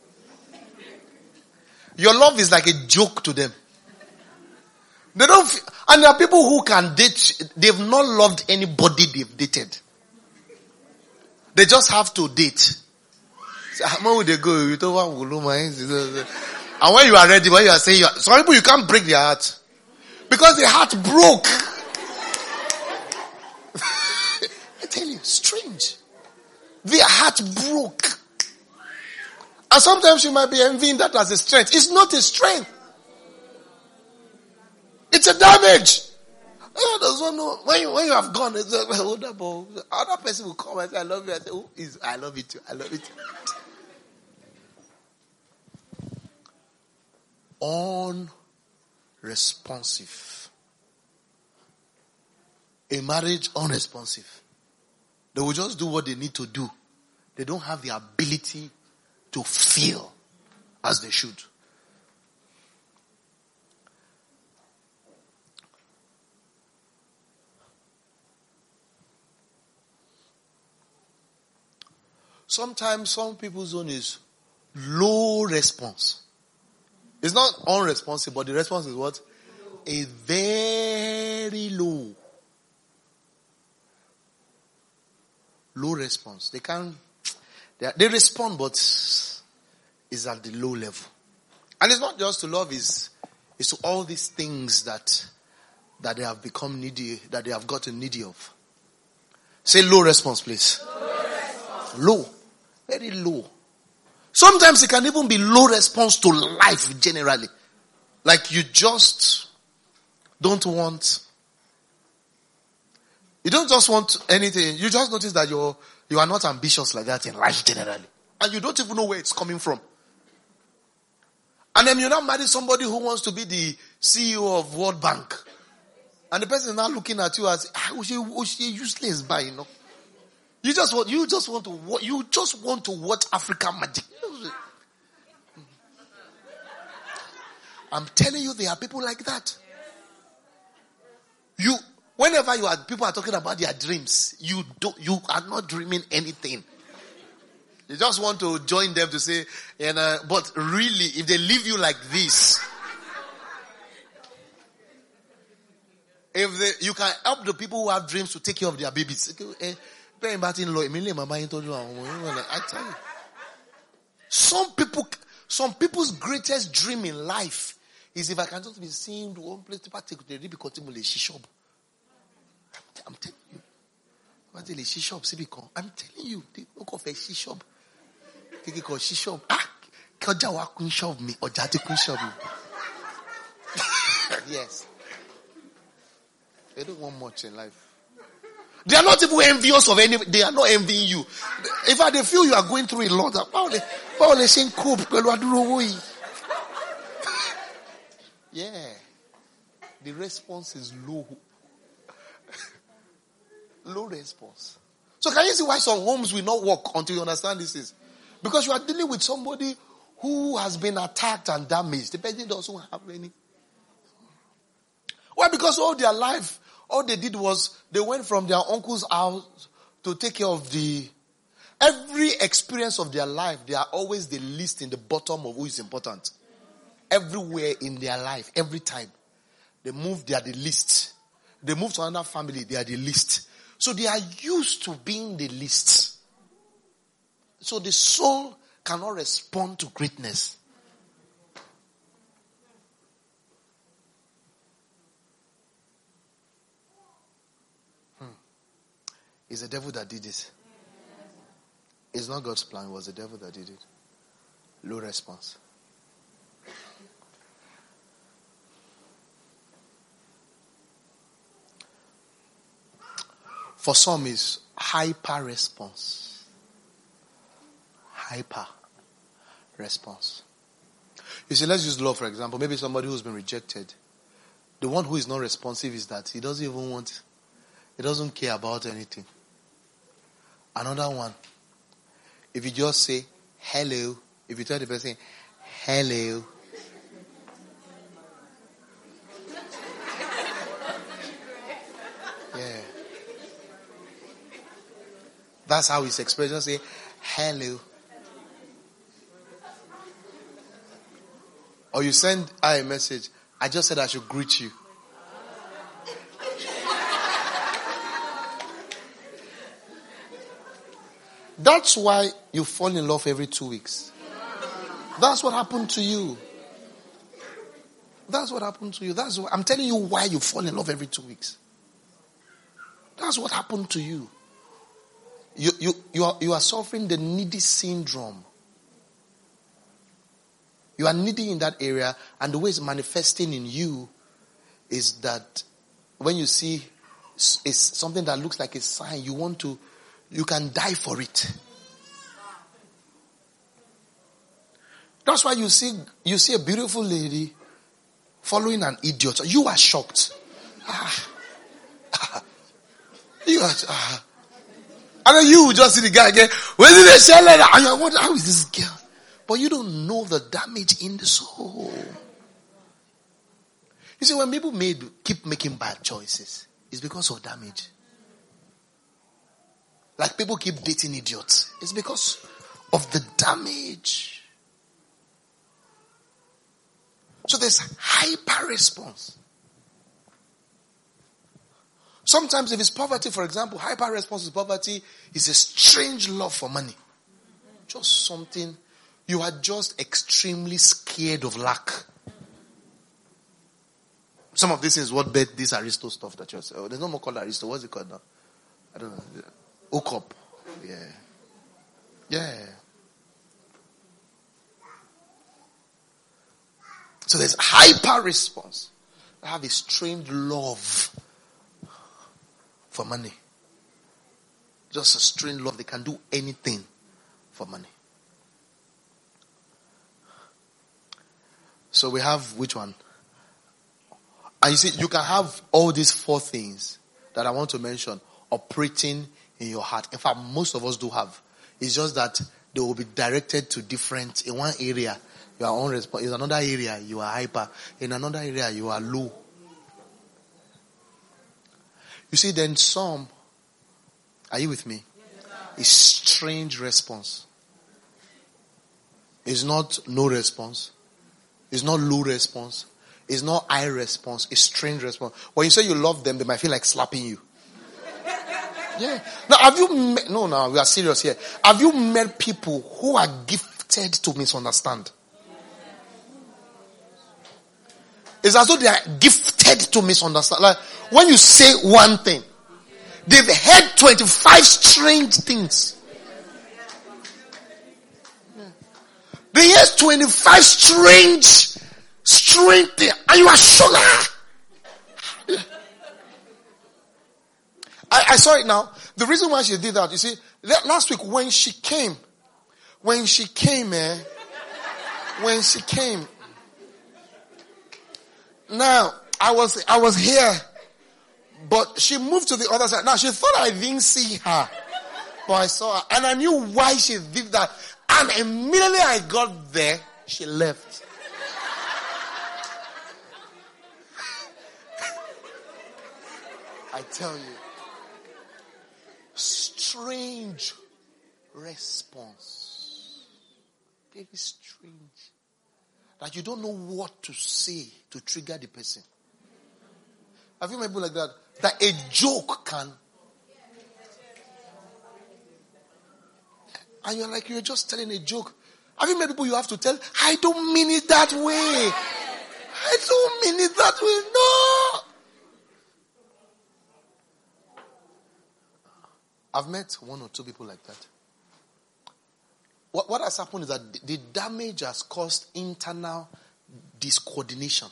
Your love is like a joke to them. They don't, and there are people who can date, they've not loved anybody they've dated. They just have to date. How would they go? And when you are ready, when you are saying, some people you can't break their heart. Because the heart broke. I tell you, strange. Their heart broke. And sometimes you might be envying that as a strength. It's not a strength. It's a damage. When you have gone, other person will come and say, I love you. I say, I love you too. I love you too. Unresponsive. A marriage unresponsive. They will just do what they need to do. They don't have the ability to feel as they should. Sometimes some people's zone is low response. It's not unresponsive, but the response is what? A very low. Low response. They respond, but is at the low level. And it's not just to love, it's to all these things that they have become needy, that they have gotten needy of. Say low response, please. Low response. Low. Very low. Sometimes it can even be low response to life generally. Like you just don't want, you don't just want anything. You just notice that you are not ambitious like that in life generally. And you don't even know where it's coming from. And then you now marry somebody who wants to be the CEO of World Bank. And the person is now looking at you as, she useless by, you know. You just want to watch African magic. I'm telling you, there are people like that. Whenever people are talking about their dreams, you are not dreaming anything. You just want to join them to say, but really, if they leave you like this, you can help the people who have dreams to take care of their babies. I tell you, some people's greatest dream in life is if I can just be seen to one place to partake the shop. I'm telling you. I'm telling you, they look of a shop. Take it called shop. Kajawa queen shop me or Jati queen shop me. Yes. They don't want much in life. They are not even envious of any. They are not envying you. In fact, they feel you are going through a lot. Yeah. The response is low. Low response. So can you see why some homes will not work until you understand this is? Because you are dealing with somebody who has been attacked and damaged. The person doesn't have any. Why? Because all their life, all they did was they went from their uncle's house to take care of every experience of their life. They are always the least in the bottom of who is important. Everywhere in their life, every time. They move, they are the least. They move to another family, they are the least. So they are used to being the least. So the soul cannot respond to greatness. It's the devil that did it. It's not God's plan. It was the devil that did it. low response. For some is hyper response. Hyper response. You see, let's use love for example. Maybe somebody who's been rejected. The one who is not responsive is that he doesn't care about anything. Another one, if you just say hello, if you tell the person hello, yeah, that's how his expression say hello. Or you send her a message, I just said I should greet you. That's why you fall in love every 2 weeks. That's what happened to you. That's what happened to you. I'm telling you why you fall in love every 2 weeks. That's what happened to you. You are suffering the needy syndrome. You are needy in that area, and the way it's manifesting in you is that when you see it's something that looks like a sign, you can die for it. That's why you see a beautiful lady following an idiot. You are shocked. And then you just see the guy again. Where did they sell it? And you're wondering, how is this girl? But you don't know the damage in the soul. You see, when people keep making bad choices, it's because of damage. Like people keep dating idiots. It's because of the damage. So there's hyper response. Sometimes if it's poverty, for example, hyper response to poverty is a strange love for money. Just something, you are just extremely scared of lack. Some of this is what bet this Aristo stuff that you're saying. Oh, there's no more called Aristo. What's it called now? I don't know. Okop. Yeah. Yeah. So there's hyper response. I have a strange love for money. Just a strange love. They can do anything for money. So we have which one? And you see, you can have all these 4 things that I want to mention operating in your heart. In fact, most of us do have. It's just that they will be directed to different. In one area, you are unresponsive. In another area, you are hyper. In another area, you are low. You see, then some, are you with me? It's strange response. It's not no response. It's not low response. It's not high response. It's strange response. When you say you love them, they might feel like slapping you. Yeah. Now, we are serious here. Have you met people who are gifted to misunderstand? It's as though they are gifted to misunderstand. Like, when you say one thing, they've heard 25 strange things. They hear 25 strange things, and you are shocked. I saw it now. The reason why she did that, you see, last week when she came, now I was here, but she moved to the other side. Now she thought I didn't see her, but I saw her, and I knew why she did that. And immediately I got there, she left. I tell you. Strange response. Very strange. That you don't know what to say to trigger the person. Have you met people like that? That a joke can. And you're just telling a joke. Have you met people you have to tell, I don't mean it that way. I don't mean it that way. No. I've met 1 or 2 people like that. what has happened is that the damage has caused internal discoordination.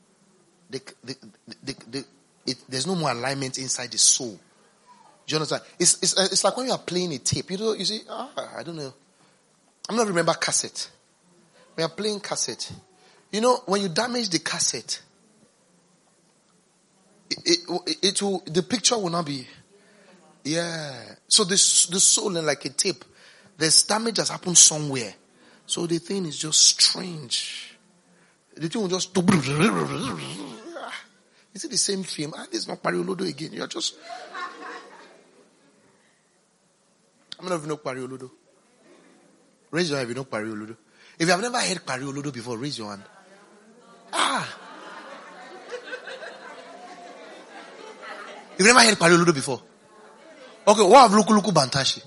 There's no more alignment inside the soul. Do you understand? It's like when you are playing a tape. You see, I don't know. I'm not remember cassette. We are playing cassette. You know, when you damage the cassette, the picture will not be. Yeah. So the soul, like a tape, there's damage has happened somewhere. So the thing is just strange. The thing will just. Is it the same film? This is not Pariolodo again. You're just. I'm not even know Pariolodo. Raise your hand if you know Pariolodo. If you have never heard Pariolodo before, raise your hand. You've never heard Pariolodo before? Okay, what have Luku Bantashi?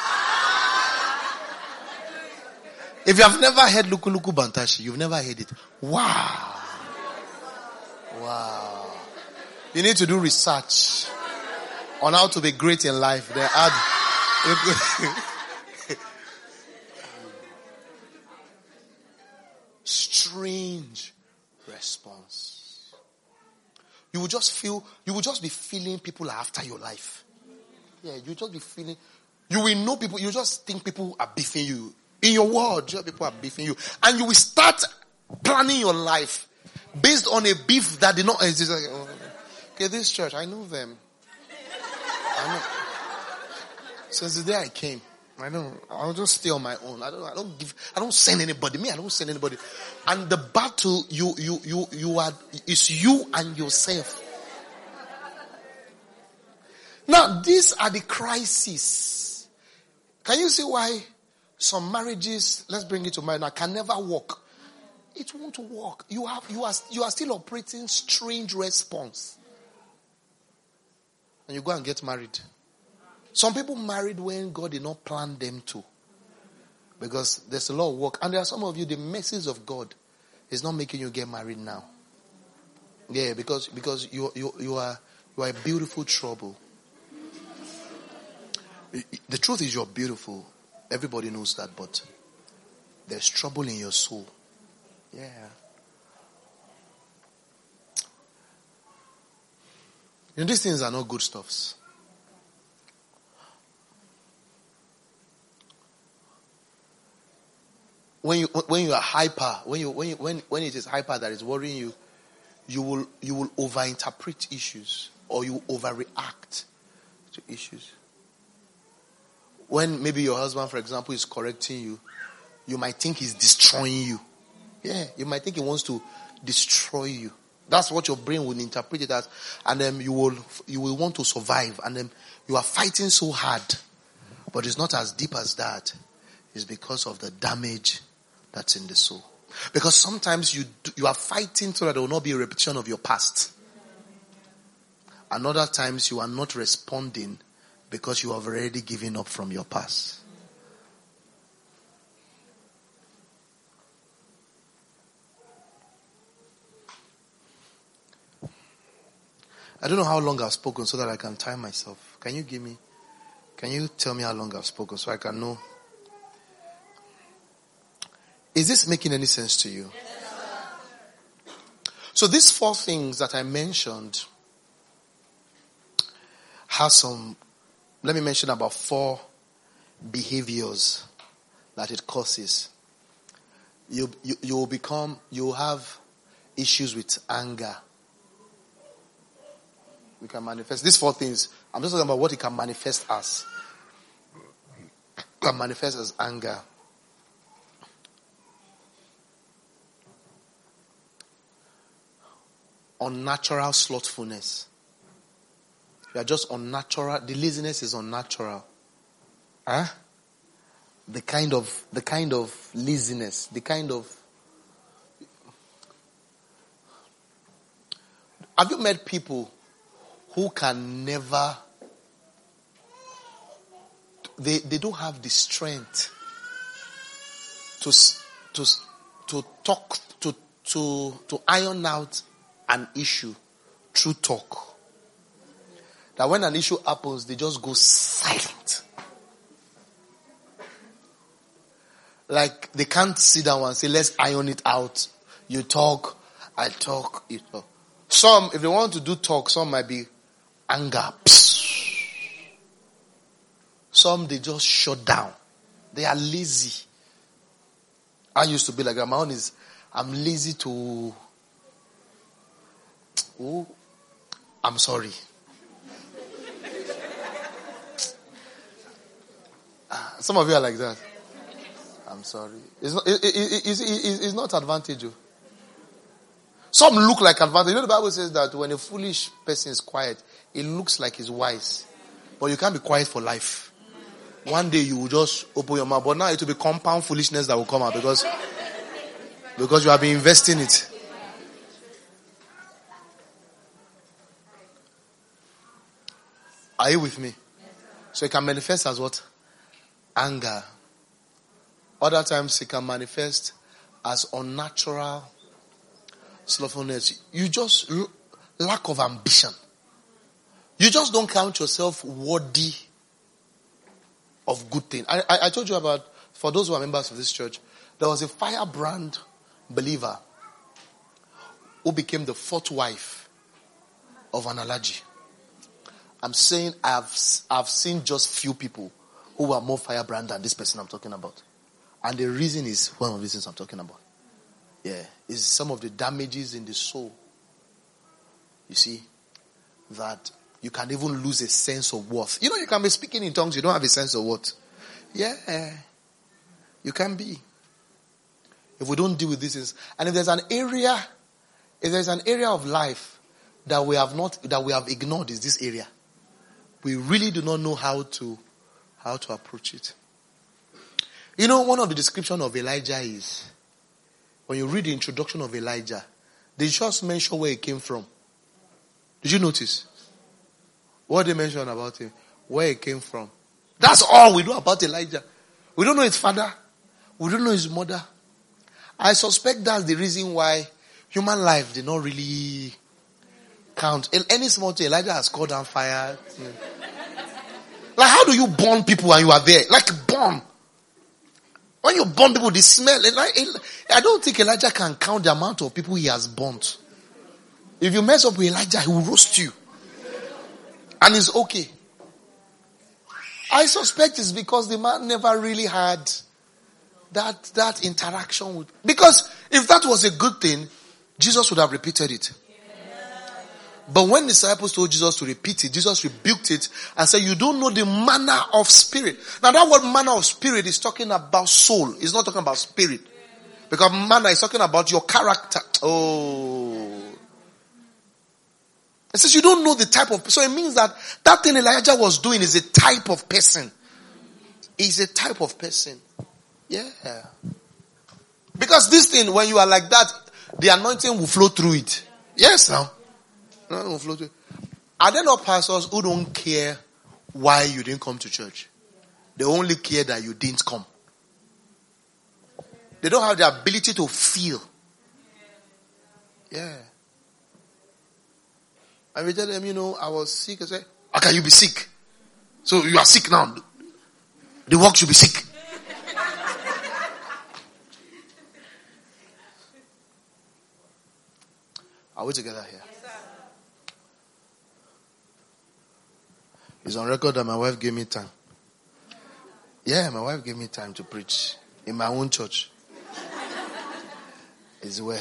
If you have never heard Luku Bantashi, you've never heard it. Wow. You need to do research on how to be great in life. They add. Strange response. You will just be feeling people are after your life. Yeah, you just be feeling, you will know people, you just think people are beefing you. In your world, just people are beefing you. And you will start planning your life based on a beef that did not exist. Okay, this church, I know them. I know. Since the day I came, I'll just stay on my own. I don't send anybody. I don't send anybody. And the battle, is you and yourself. Now, these are the crises. Can you see why some marriages, let's bring it to marriage now, can never work? It won't work. You are still operating strange response. And you go and get married. Some people married when God did not plan them to. Because there's a lot of work. And there are some of you, the message of God is not making you get married now. Yeah, because you are a beautiful trouble. The truth is you're beautiful. Everybody knows that, but there's trouble in your soul. Yeah. You know, these things are not good stuffs. When you are hyper, when it is hyper that is worrying you, you will overinterpret issues or you overreact to issues. When maybe your husband, for example, is correcting you, you might think he's destroying you. Yeah, you might think he wants to destroy you. That's what your brain will interpret it as, and then you will want to survive, and then you are fighting so hard, but it's not as deep as that. It's because of the damage that's in the soul. Because sometimes you are fighting so that there will not be a repetition of your past. And other times you are not responding because you have already given up from your past. I don't know how long I've spoken so that I can time myself. Can you tell me how long I've spoken so I can know? Is this making any sense to you? So these 4 things that I mentioned have some, let me mention about 4 behaviors that it causes. You have issues with anger. We can manifest these 4 things. I'm just talking about what it can manifest as. It can manifest as anger. Unnatural slothfulness. You are just unnatural. The laziness is unnatural. The kind of laziness, Have you met people who can never, they don't have the strength to talk, to iron out an issue through talk? That when an issue happens, they just go silent. Like they can't sit down and say, let's iron it out. You talk, I talk, you talk. Some, if they want to do talk, some might be anger. Some, they just shut down. They are lazy. I used to be like that. My own is, I'm lazy to... Oh, I'm sorry. Some of you are like that. I'm sorry. It's not advantage. Some look like advantage. You know the Bible says that when a foolish person is quiet, it looks like he's wise. But you can't be quiet for life. One day you will just open your mouth. But now it will be compound foolishness that will come out because you have been investing it. Are you with me? So it can manifest as what? Anger. Other times it can manifest as unnatural slothfulness. You just lack of ambition. You just don't count yourself worthy of good things. I told you about, for those who are members of this church, there was a firebrand believer who became the fourth wife of an Alhaji. I'm saying I've seen just few people who are more firebrand than this person I'm talking about. And the reason is one of the reasons I'm talking about. Yeah, is some of the damages in the soul. You see, that you can even lose a sense of worth. You know, you can be speaking in tongues, you don't have a sense of worth. Yeah, you can be. If we don't deal with this, and if there's an area of life that we have ignored, is this area. We really do not know how to approach it. You know, one of the descriptions of Elijah is, when you read the introduction of Elijah, they just mention where he came from. Did you notice? What they mention about him? Where he came from. That's all we know about Elijah. We don't know his father. We don't know his mother. I suspect that's the reason why human life did not really count. Any small thing, Elijah has called down fire. Like, how do you burn people when you are there? Like, burn. When you burn people, they smell. I don't think Elijah can count the amount of people he has burnt. If you mess up with Elijah, he will roast you. And it's okay. I suspect it's because the man never really had that interaction with... Because if that was a good thing, Jesus would have repeated it. But when the disciples told Jesus to repeat it, Jesus rebuked it and said, you don't know the manner of spirit. Now that word manner of spirit is talking about soul. It's not talking about spirit. Because manner is talking about your character. Oh. It says you don't know the type of... So it means that thing Elijah was doing is a type of person. Is a type of person. Yeah. Because this thing, when you are like that, the anointing will flow through it. Yes, now. No, it will flow through. Are there not pastors who don't care why you didn't come to church? They only care that you didn't come. They don't have the ability to feel. Yeah. And we tell them, I was sick. I say, how can you be sick? So you are sick now. The work should be sick. Are we together here? Yes, sir. It's on record that my wife gave me time. Yeah, my wife gave me time to preach in my own church. It's where.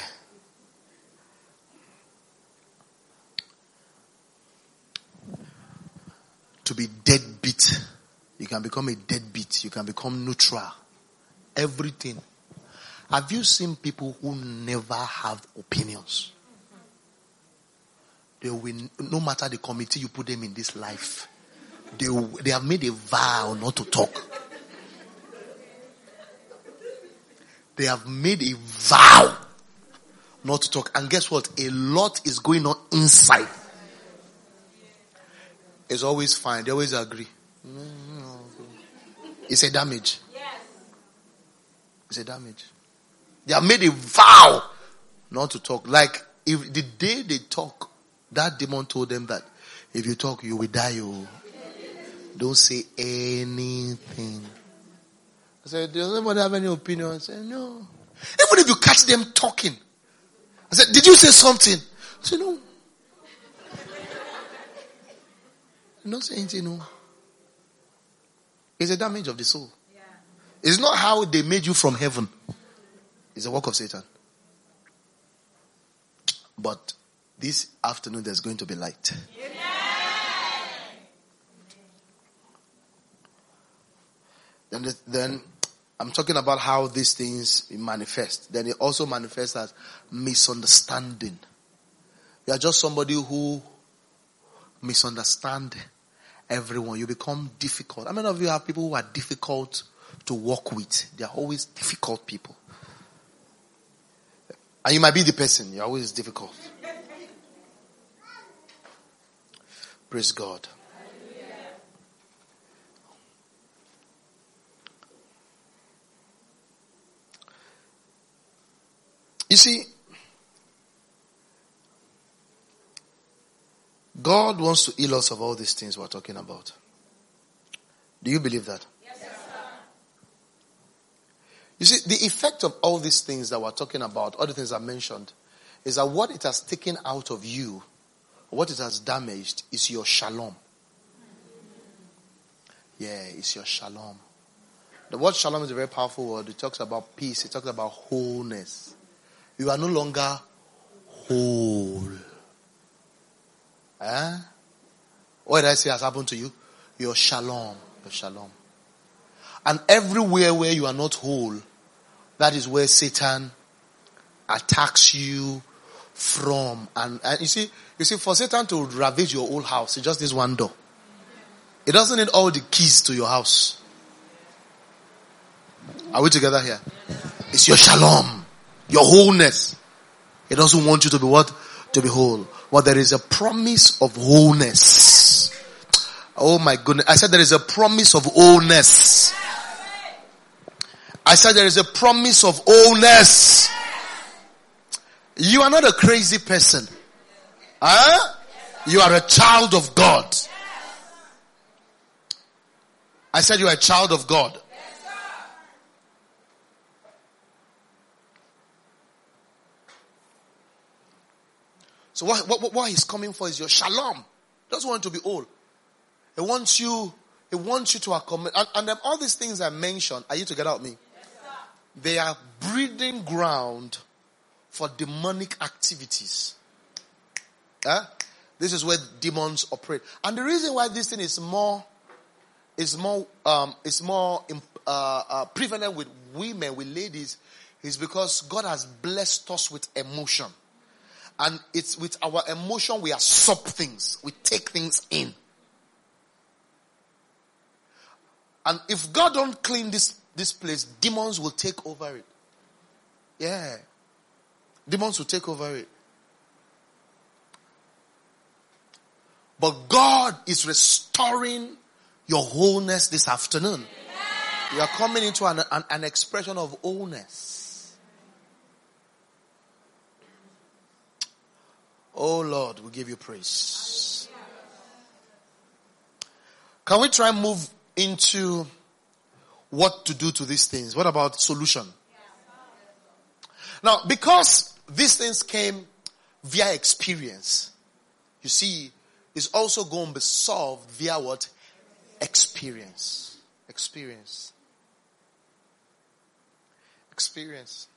To be deadbeat. You can become a deadbeat. You can become neutral. Everything. Have you seen people who never have opinions? They will, no matter the committee you put them in this life, they have made a vow not to talk. They have made a vow not to talk. And guess what? A lot is going on inside. It's always fine. They always agree. It's a damage. It's a damage. They have made a vow not to talk. Like, if the day they talk, that demon told them that if you talk, you will die. You don't say anything. I said, does anybody have any opinion? I said, no. Even if you catch them talking. I said, did you say something? I said, no. I'm not saying anything, no. It's a damage of the soul. Yeah. It's not how they made you from heaven. It's a work of Satan. But this afternoon there's going to be light. Yeah. Then I'm talking about how these things manifest. Then it also manifests as misunderstanding. You are just somebody who misunderstands everyone. You become difficult. How many of you have people who are difficult to work with? They are always difficult people. And you might be the person. You're always difficult. Praise God. You see, God wants to heal us of all these things we're talking about. Do you believe that? Yes, sir. You see, the effect of all these things that we're talking about, all the things I mentioned, is that what it has taken out of you, what it has damaged, is your shalom. Yeah, it's your shalom. The word shalom is a very powerful word. It talks about peace. It talks about wholeness. You are no longer whole. What did I say has happened to you? Your shalom. Your shalom. And everywhere where you are not whole, that is where Satan attacks you from. And you see, for Satan to ravage your whole house, it just needs one door. It doesn't need all the keys to your house. Are we together here? It's your shalom. Your wholeness. He doesn't want you to be what? To be whole. Well, there is a promise of wholeness. Oh my goodness. I said there is a promise of wholeness. I said there is a promise of wholeness. You are not a crazy person. Huh? You are a child of God. I said you are a child of God. So what he's coming for is your shalom. He doesn't want you to be old. He wants you to accommodate. And then all these things I mentioned, are you together with me? Yes, sir. They are breeding ground for demonic activities. This is where demons operate. And the reason why this thing is more prevalent with women, with ladies, is because God has blessed us with emotion. And it's with our emotion we absorb things. We take things in. And if God don't clean this place, demons will take over it. Yeah. Demons will take over it. But God is restoring your wholeness this afternoon. You are coming into an expression of wholeness. Oh Lord, we give you praise. Can we try and move into what to do to these things? What about solution? Now, because these things came via experience, you see, it's also going to be solved via what? Experience. Experience. Experience.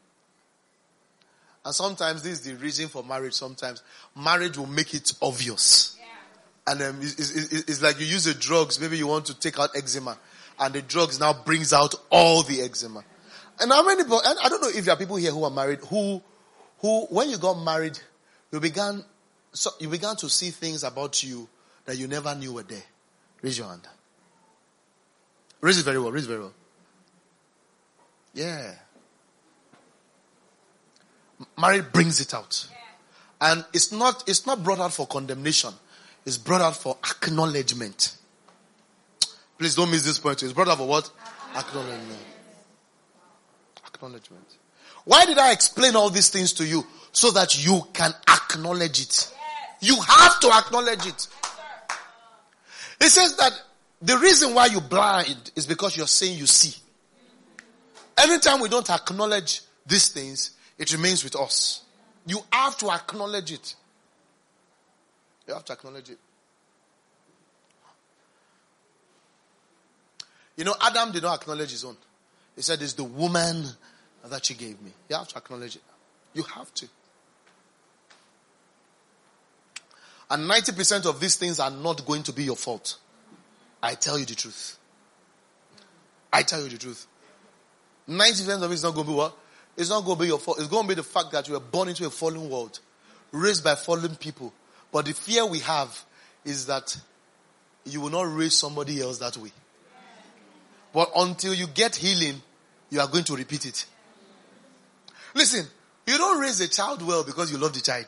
And sometimes this is the reason for marriage. Sometimes marriage will make it obvious. Yeah. And it's like you use the drugs. Maybe you want to take out eczema. And the drugs now brings out all the eczema. And how many people, and I don't know if there are people here who are married, who when you got married, you began to see things about you that you never knew were there. Raise your hand. Raise it very well. Raise it very well. Yeah. Marriage brings it out. And it's not brought out for condemnation. It's brought out for acknowledgement. Please don't miss this point. It's brought out for what? Acknowledgement. Acknowledgement. Why did I explain all these things to you? So that you can acknowledge it. You have to acknowledge it. It says that the reason why you're blind is because you're saying you see. anytime we don't acknowledge these things, it remains with us. You have to acknowledge it. You have to acknowledge it. You know, Adam did not acknowledge his own. He said, it's the woman that she gave me. You have to acknowledge it. You have to. And 90% of these things are not going to be your fault. I tell you the truth. I tell you the truth. 90% of it is not going to be what? It's not going to be your fault. It's going to be the fact that you were born into a fallen world, raised by fallen people. But the fear we have is that you will not raise somebody else that way. But until you get healing, you are going to repeat it. Listen, you don't raise a child well because you love the child.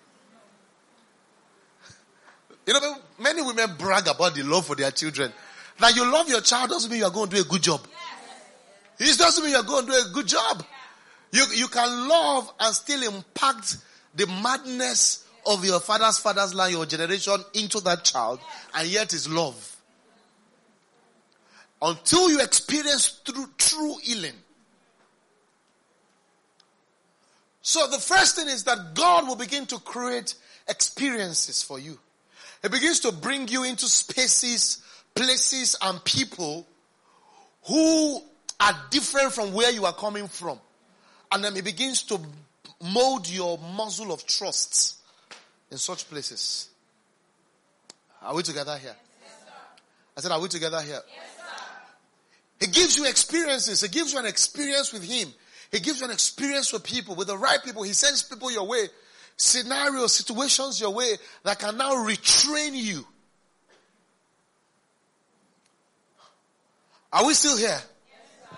You know, many women brag about the love for their children. Now you love your child doesn't mean you are going to do a good job. It doesn't mean you are going to do a good job. You can love and still impact the madness of your father's line, your generation into that child, and yet is love. Until you experience true healing. So the first thing is that God will begin to create experiences for you. He begins to bring you into spaces, places, and people who are different from where you are coming from. And then he begins to mold your muscle of trust in such places. Are we together here? Yes, sir. I said, are we together here? Yes, sir. He gives you experiences. He gives you an experience with him. He gives you an experience with people, with the right people. He sends people your way. Scenarios, situations your way that can now retrain you. Are we still here? Yes, sir.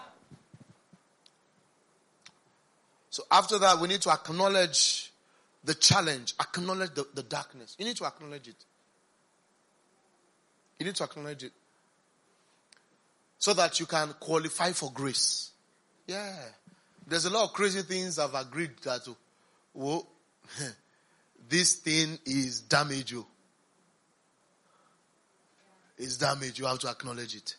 So after that, we need to acknowledge the challenge, acknowledge the darkness. You need to acknowledge it. You need to acknowledge it. So that you can qualify for grace. Yeah. There's a lot of crazy things I've agreed that, whoa, this thing is damage. It's damage. You have to acknowledge it.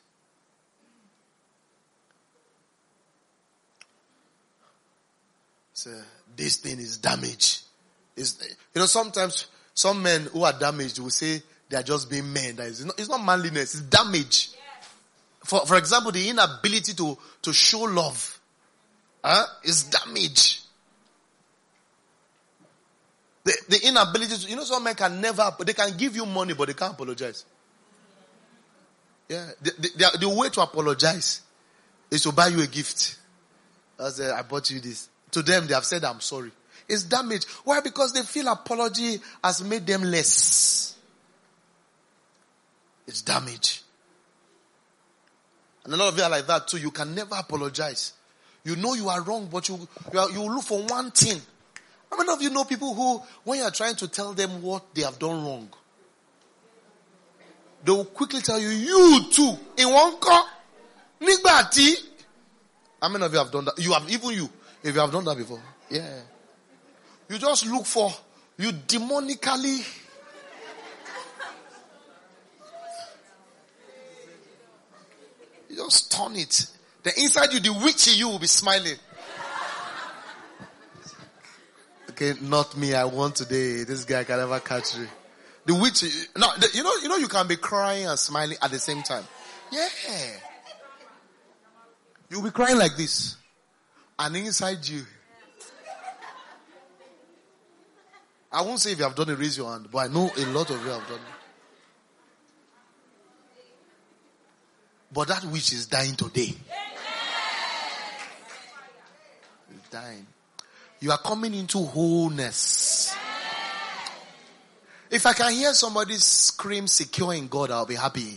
So, this thing is damage. Sometimes some men who are damaged will say they are just being men. It's not manliness, it's damage. Yes. For example, the inability to show love is damage. The inability to, some men can never, they can give you money, but they can't apologize. Yeah, the way to apologize is to buy you a gift. I bought you this. To them, they have said, I'm sorry. It's damage. Why? Because they feel apology has made them less. It's damage. And a lot of you are like that too. You can never apologize. You know you are wrong, but you look for one thing. How many of you know people who, when you are trying to tell them what they have done wrong, they will quickly tell you, you too, in one car, nigbati. How many of you have done that? If you have done that before. Yeah. You just look for, you demonically. You just turn it. Then inside you, the witch in you will be smiling. Okay, not me. I won today. This guy can never catch me. The witch, you can be crying and smiling at the same time. Yeah. You'll be crying like this. And inside you, I won't say if you have done it, raise your hand, but I know a lot of you have done it. But that witch is dying today. It's dying. You are coming into wholeness. If I can hear somebody scream secure in God, I'll be happy.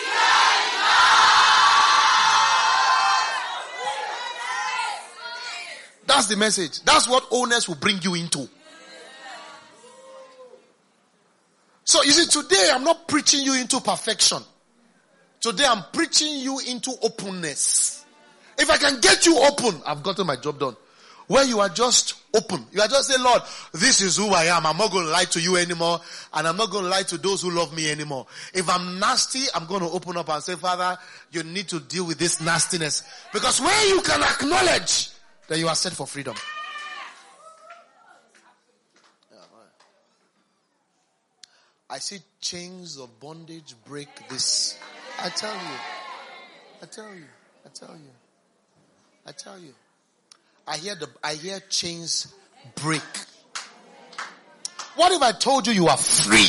That's the message. That's what wholeness will bring you into. So you see, today I'm not preaching you into perfection. Today I'm preaching you into openness. If I can get you open, I've gotten my job done. where you are just open. You are just saying, Lord, this is who I am. I'm not going to lie to you anymore. And I'm not going to lie to those who love me anymore. If I'm nasty, I'm going to open up and say, Father, you need to deal with this nastiness. Because when you can acknowledge that you are set for freedom. I see chains of bondage break this. I tell you. I hear chains break. What if I told you you are free?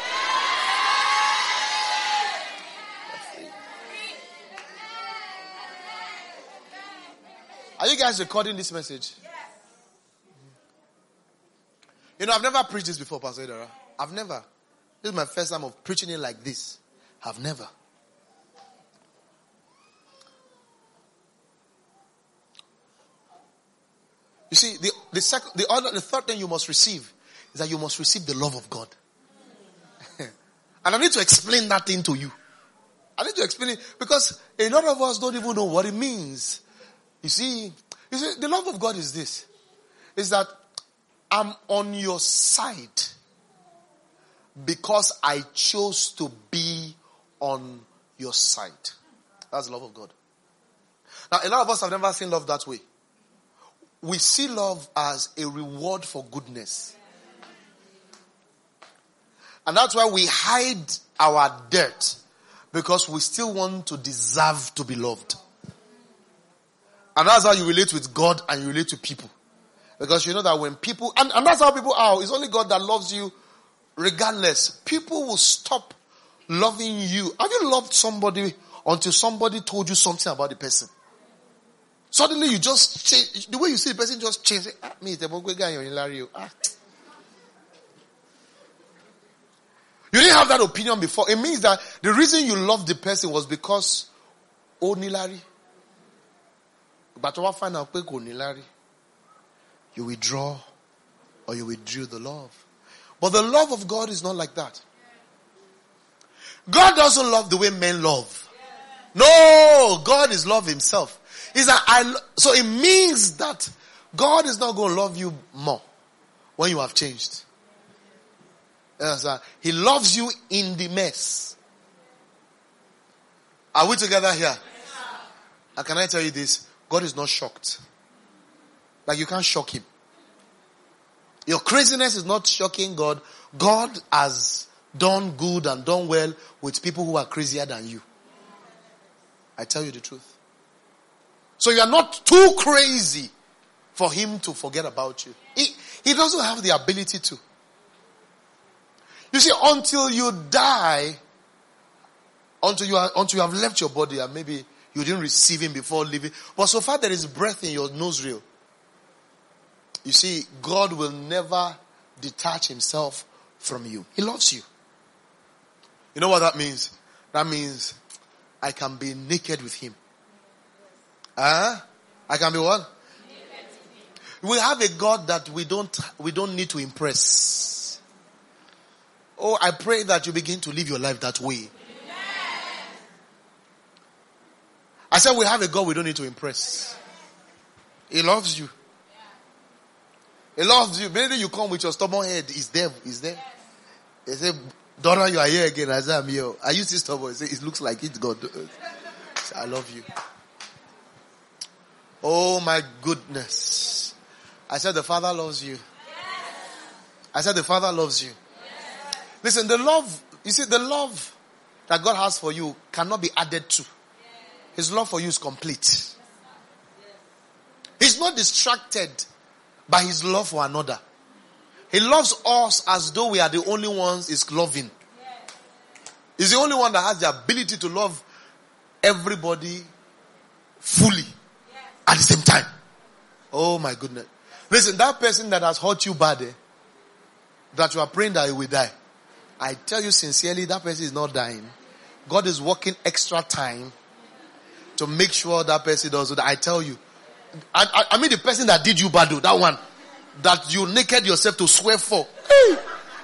Are you guys recording this message? You know, I've never preached this before, Pastor Idara. I've never. This is my first time of preaching it like this. I've never. You see, the third thing you must receive is that you must receive the love of God. And I need to explain that thing to you. I need to explain it because a lot of us don't even know what it means. You see, the love of God is this. Is that I'm on your side because I chose to be on your side. That's the love of God. Now, a lot of us have never seen love that way. We see love as a reward for goodness. And that's why we hide our dirt, because we still want to deserve to be loved. And that's how you relate with God and you relate to people. Because you know that when people, and that's how people are, it's only God that loves you regardless. People will stop loving you. Have you loved somebody until somebody told you something about the person? Suddenly you just change, the way you see the person just change. Me, the guy in Hilario. You didn't have that opinion before. It means that the reason you loved the person was because, oh, Nilari. But what find out, Nilari, you withdraw or you withdrew the love. But the love of God is not like that. God doesn't love the way men love. No, God is love himself. So it means that God is not going to love you more when you have changed. He loves you in the mess. Are we together here? And can I tell you this? God is not shocked. Like you can't shock him. Your craziness is not shocking God. God has done good and done well with people who are crazier than you. I tell you the truth. So you are not too crazy for him to forget about you. He doesn't have the ability to. You see, until you die, until you have left your body, and maybe you didn't receive him before leaving, but so far there is breath in your nostril. You see, God will never detach himself from you. He loves you. You know what that means? That means I can be naked with him. I can be what? We have a God that we don't need to impress. Oh, I pray that you begin to live your life that way. I said we have a God we don't need to impress. He loves you. He loves you. Maybe you come with your stubborn head. He's there. He's there. He said, Donna, you are here again. I said, I'm here. Are you still stubborn? He said, it looks like it's God. Said, I love you. Oh my goodness. I said the Father loves you. I said the Father loves you. Listen, the love that God has for you cannot be added to. His love for you is complete. He's not distracted by his love for another. He loves us as though we are the only ones he's loving. He's the only one that has the ability to love everybody fully at the same time. Oh my goodness. Listen, that person that has hurt you bad, that you are praying that he will die, I tell you sincerely, that person is not dying. God is working extra time to make sure that person does that. I tell you. I mean the person that did you bad, that one. That you naked yourself to swear for. Hey.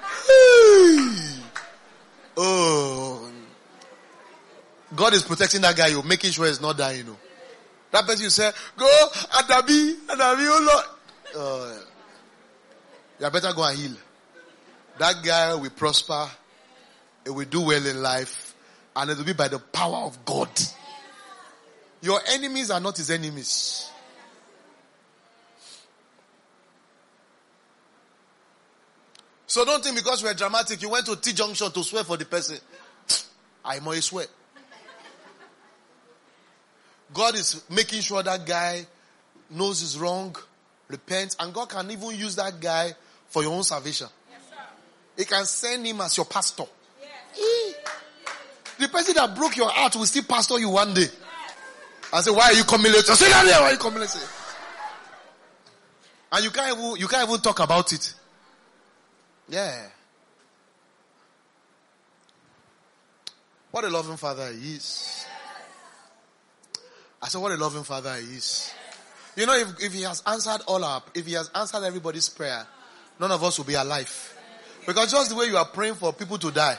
Oh. God is protecting that guy, making sure he's not dying. That person you say, go, Adabi, oh Lord. You better go and heal. That guy will prosper. He will do well in life. And it will be by the power of God. Your enemies are not his enemies. So don't think because we're dramatic, you went to T-junction to swear for the person. I must swear. God is making sure that guy knows he's wrong, repents, and God can even use that guy for your own salvation. Yes, sir. He can send him as your pastor. Yes. The person that broke your heart will still pastor you one day. Yes. And say, why are you coming late? Say that there, why are you coming late? And you can't even talk about it. Yeah. What a loving father he is. I said, what a loving father he is. You know, if he has answered if he has answered everybody's prayer, none of us will be alive. Because just the way you are praying for people to die,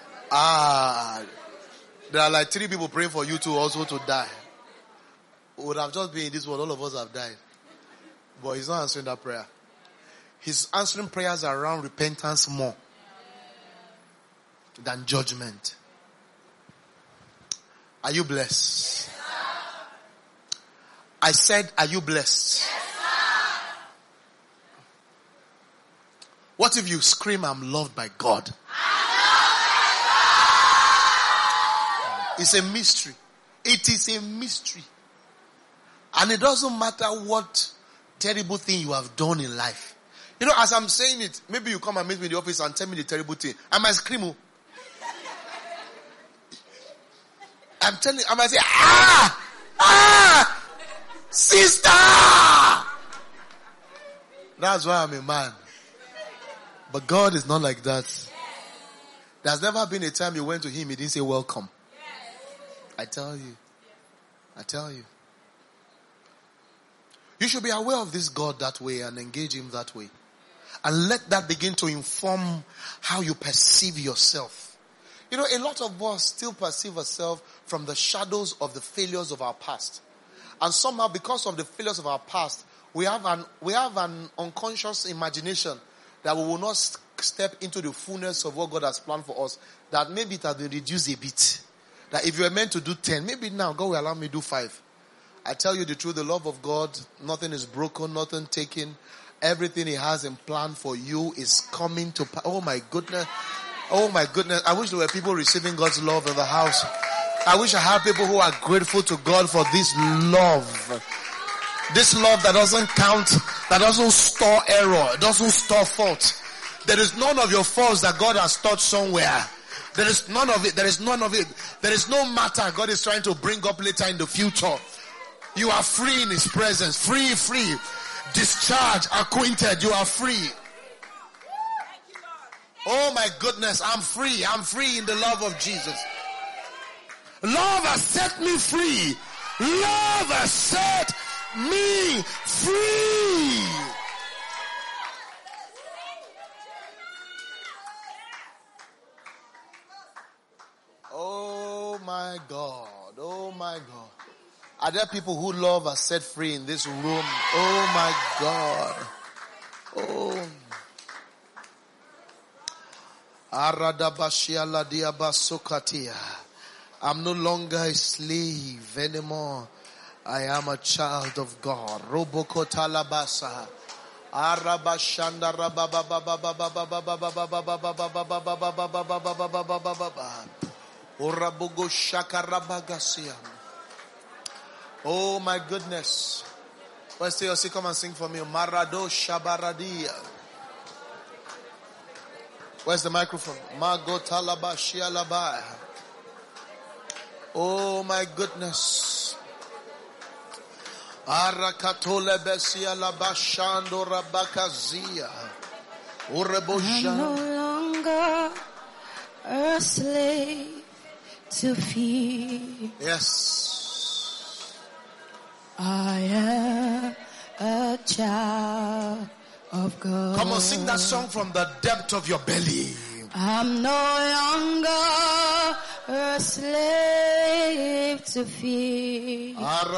there are like 3 people praying for you to also to die. Would have just been in this world, all of us have died. But he's not answering that prayer. He's answering prayers around repentance more than judgment. Are you blessed? Yes, I said, are you blessed? Yes, what if you scream, I'm loved by God? It's a mystery. It is a mystery. And it doesn't matter what terrible thing you have done in life. You know, as I'm saying it, maybe you come and meet me in the office and tell me the terrible thing. I might scream. I might say, sister! That's why I'm a man. But God is not like that. There's never been a time you went to him, he didn't say welcome. I tell you. You should be aware of this God that way and engage him that way. And let that begin to inform how you perceive yourself. You know, a lot of us still perceive ourselves from the shadows of the failures of our past. And somehow, because of the failures of our past, we have an unconscious imagination that we will not step into the fullness of what God has planned for us. That maybe it has been reduced a bit. That if you were meant to do 10, maybe now God will allow me to do 5. I tell you the truth, the love of God, nothing is broken, nothing taken. Everything he has in plan for you is coming to pass. Oh my goodness. Oh my goodness. I wish there were people receiving God's love in the house. I wish I had people who are grateful to God for this love. This love that doesn't count, that doesn't store error, doesn't store fault. There is none of your faults that God has stored somewhere. There is none of it. There is none of it. There is no matter God is trying to bring up later in the future. You are free in his presence. Free. Discharged, acquainted, you are free. Oh my goodness, I'm free. I'm free in the love of Jesus. Love has set me free. Love has set me free. Oh my God. Oh my God. Are there people who love are set free in this room? Oh my God. Oh. I'm no longer a slave anymore. I am a child of God. Robokotalabasa. Arabashanda Orabugo shakarabagasia. Oh my goodness. Let's say, come and sing for me. Marado Shabaradia. Where's the microphone? Magotalaba Shialaba. Oh my goodness. Arakatole Besia Labashando Rabakazia. I'm no longer a slave to fear. Yes. I am a child of God. Come on, sing that song from the depth of your belly. I'm no longer a slave to fear.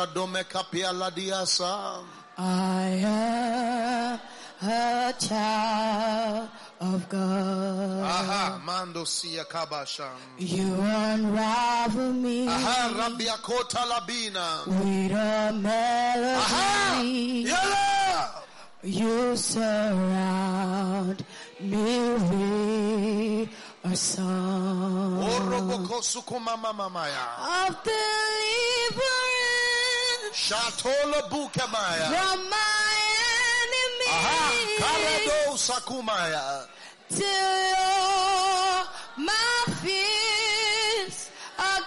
I am a child of God. Aha, mando siya kabasham. You unravel me. Aha, Rabia Kota Labina. With a melody. Aha, yalla. You surround me with a song Oroboko sukuma mama maya. of deliverance Shatola bukemaya. from my enemies. Aha, karado sakumaya. Till my fears are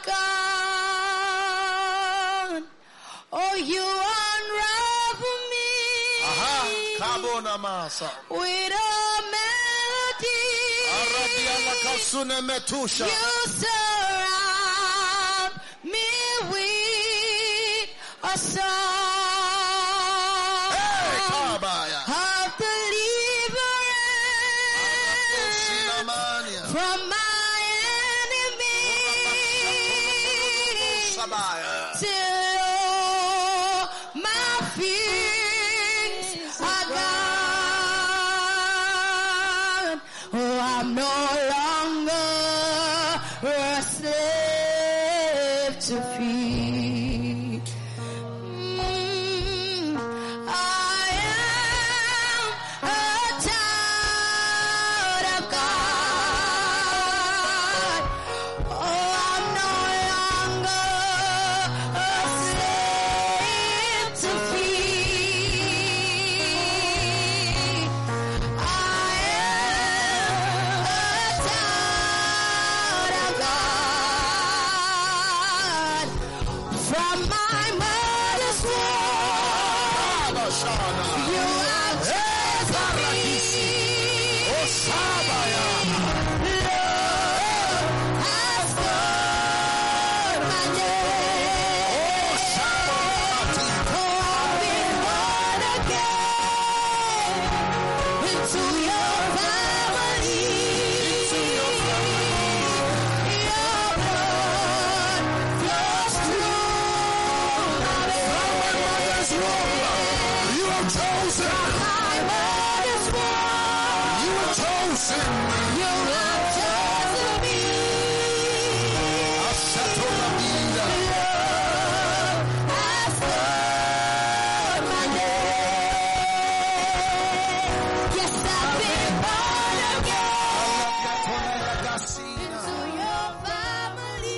gone. Oh, you unravel me. Aha, kabona masa. With a melody. Aradiana kasune metusha. You surround me with a song Hey, kabaya. of deliverance from my enemies. Sabaya. Till my fears are gone. Oh, I'm no longer a slave to fear. I am a child of God. Oh, I'm no longer a slave to fear. I am a child of God. From my mother's womb, you have chosen me. Love has called my name. Oh, I've been born again into your family. Your blood flows through my veins. You are chosen. My mother's womb, You are chosen. you have chosen me. Ashatola bina. Love has called my name. Yes, I've been born again into your family.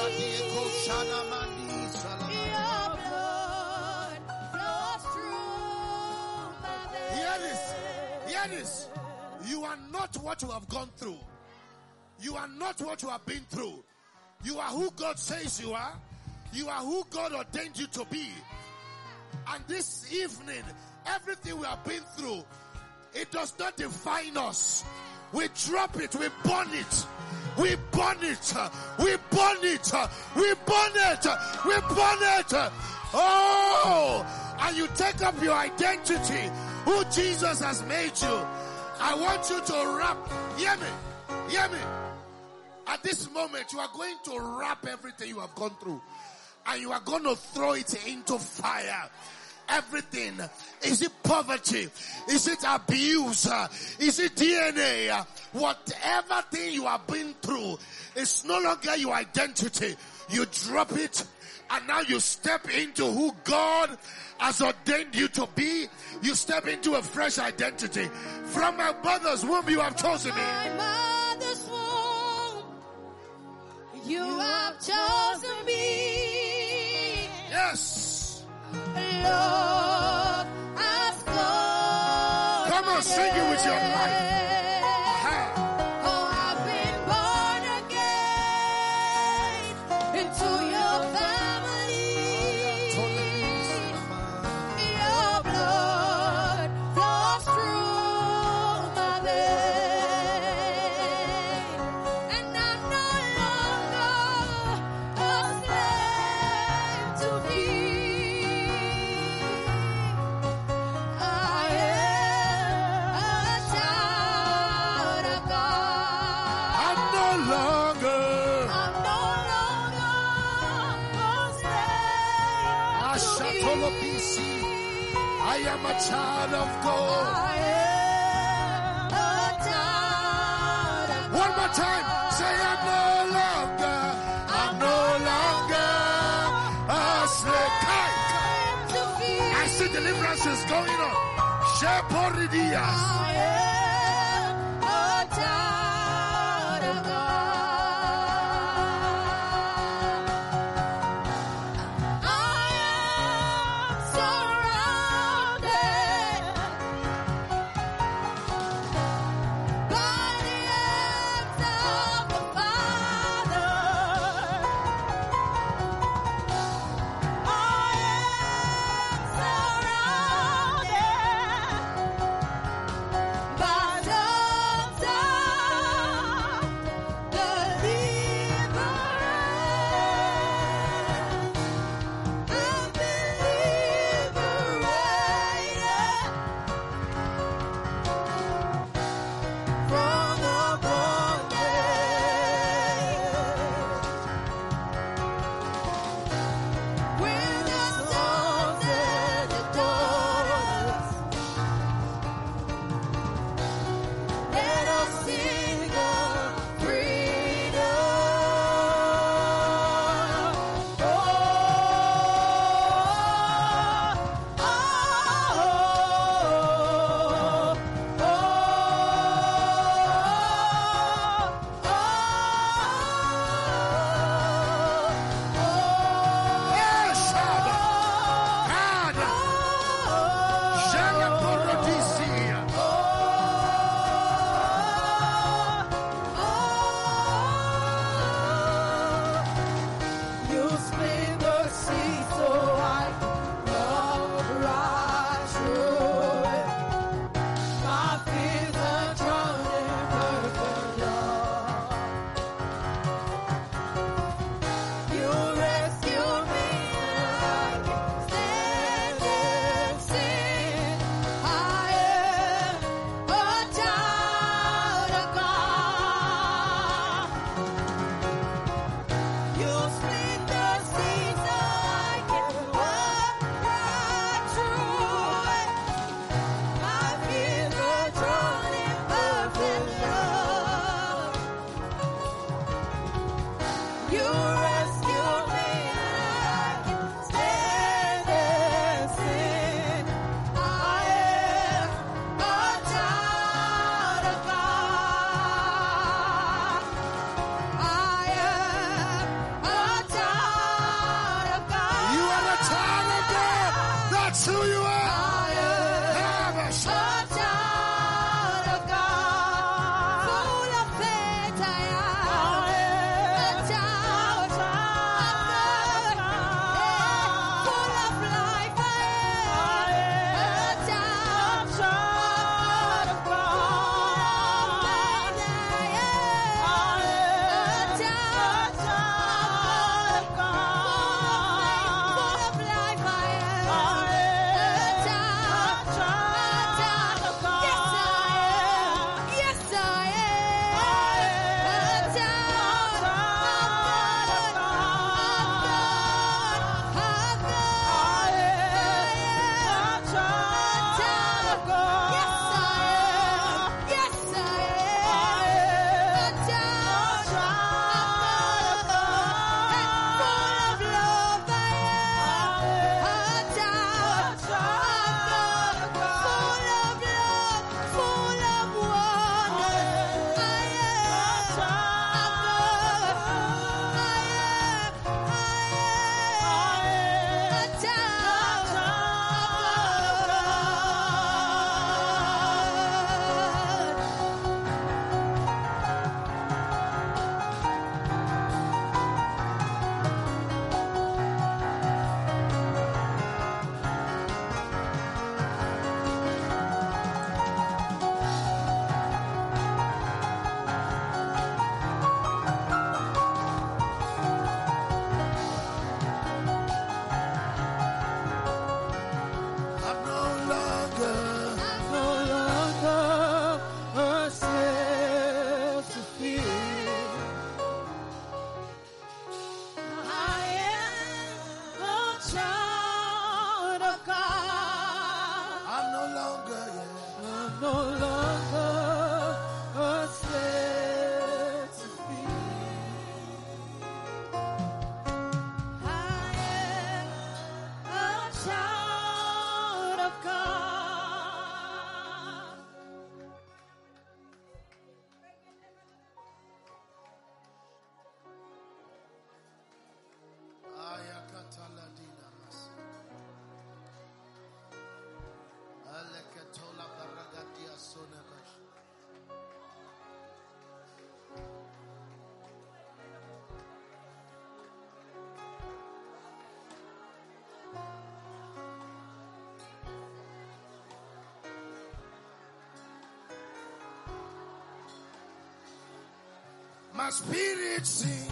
Your blood flows through my Hear this. veins. Hear this. You are not what you have gone through. You are not what you have been through. You are who God says you are. You are who God ordained you to be. And this evening, everything we have been through, it does not define us. We drop it. We burn it. We burn it. We burn it. We burn it. We burn it. Oh, and you take up your identity, who Jesus has made you. I want you to wrap. Hear me. Hear me. At this moment, you are going to wrap everything you have gone through, and you are going to throw it into fire. Everything. Is it poverty? Is it abuse? Is it DNA? Whatever thing you have been through is no longer your identity. You drop it, and now you step into who God has ordained you to be. You step into a fresh identity. From my mother's womb, you have chosen me. My mother's womb, you have chosen me. Yes. Lord has called Come on, sing it with your my life. name. Aha. Oh, I've been born again into your family. Your blood flows through my veins, and I'm no longer a slave to fear. I am a child I am a child of God. I am a child of God. One more time. Say, I'm no longer a slave. I see deliverance is going on. Sheporidias. I am a child of God. I am surrounded by the hands of the Father. I am surrounded longer a slave to fear. I am a child of God. Ayakataladina mas. Aleketola baragadia sonemas. My spirit sings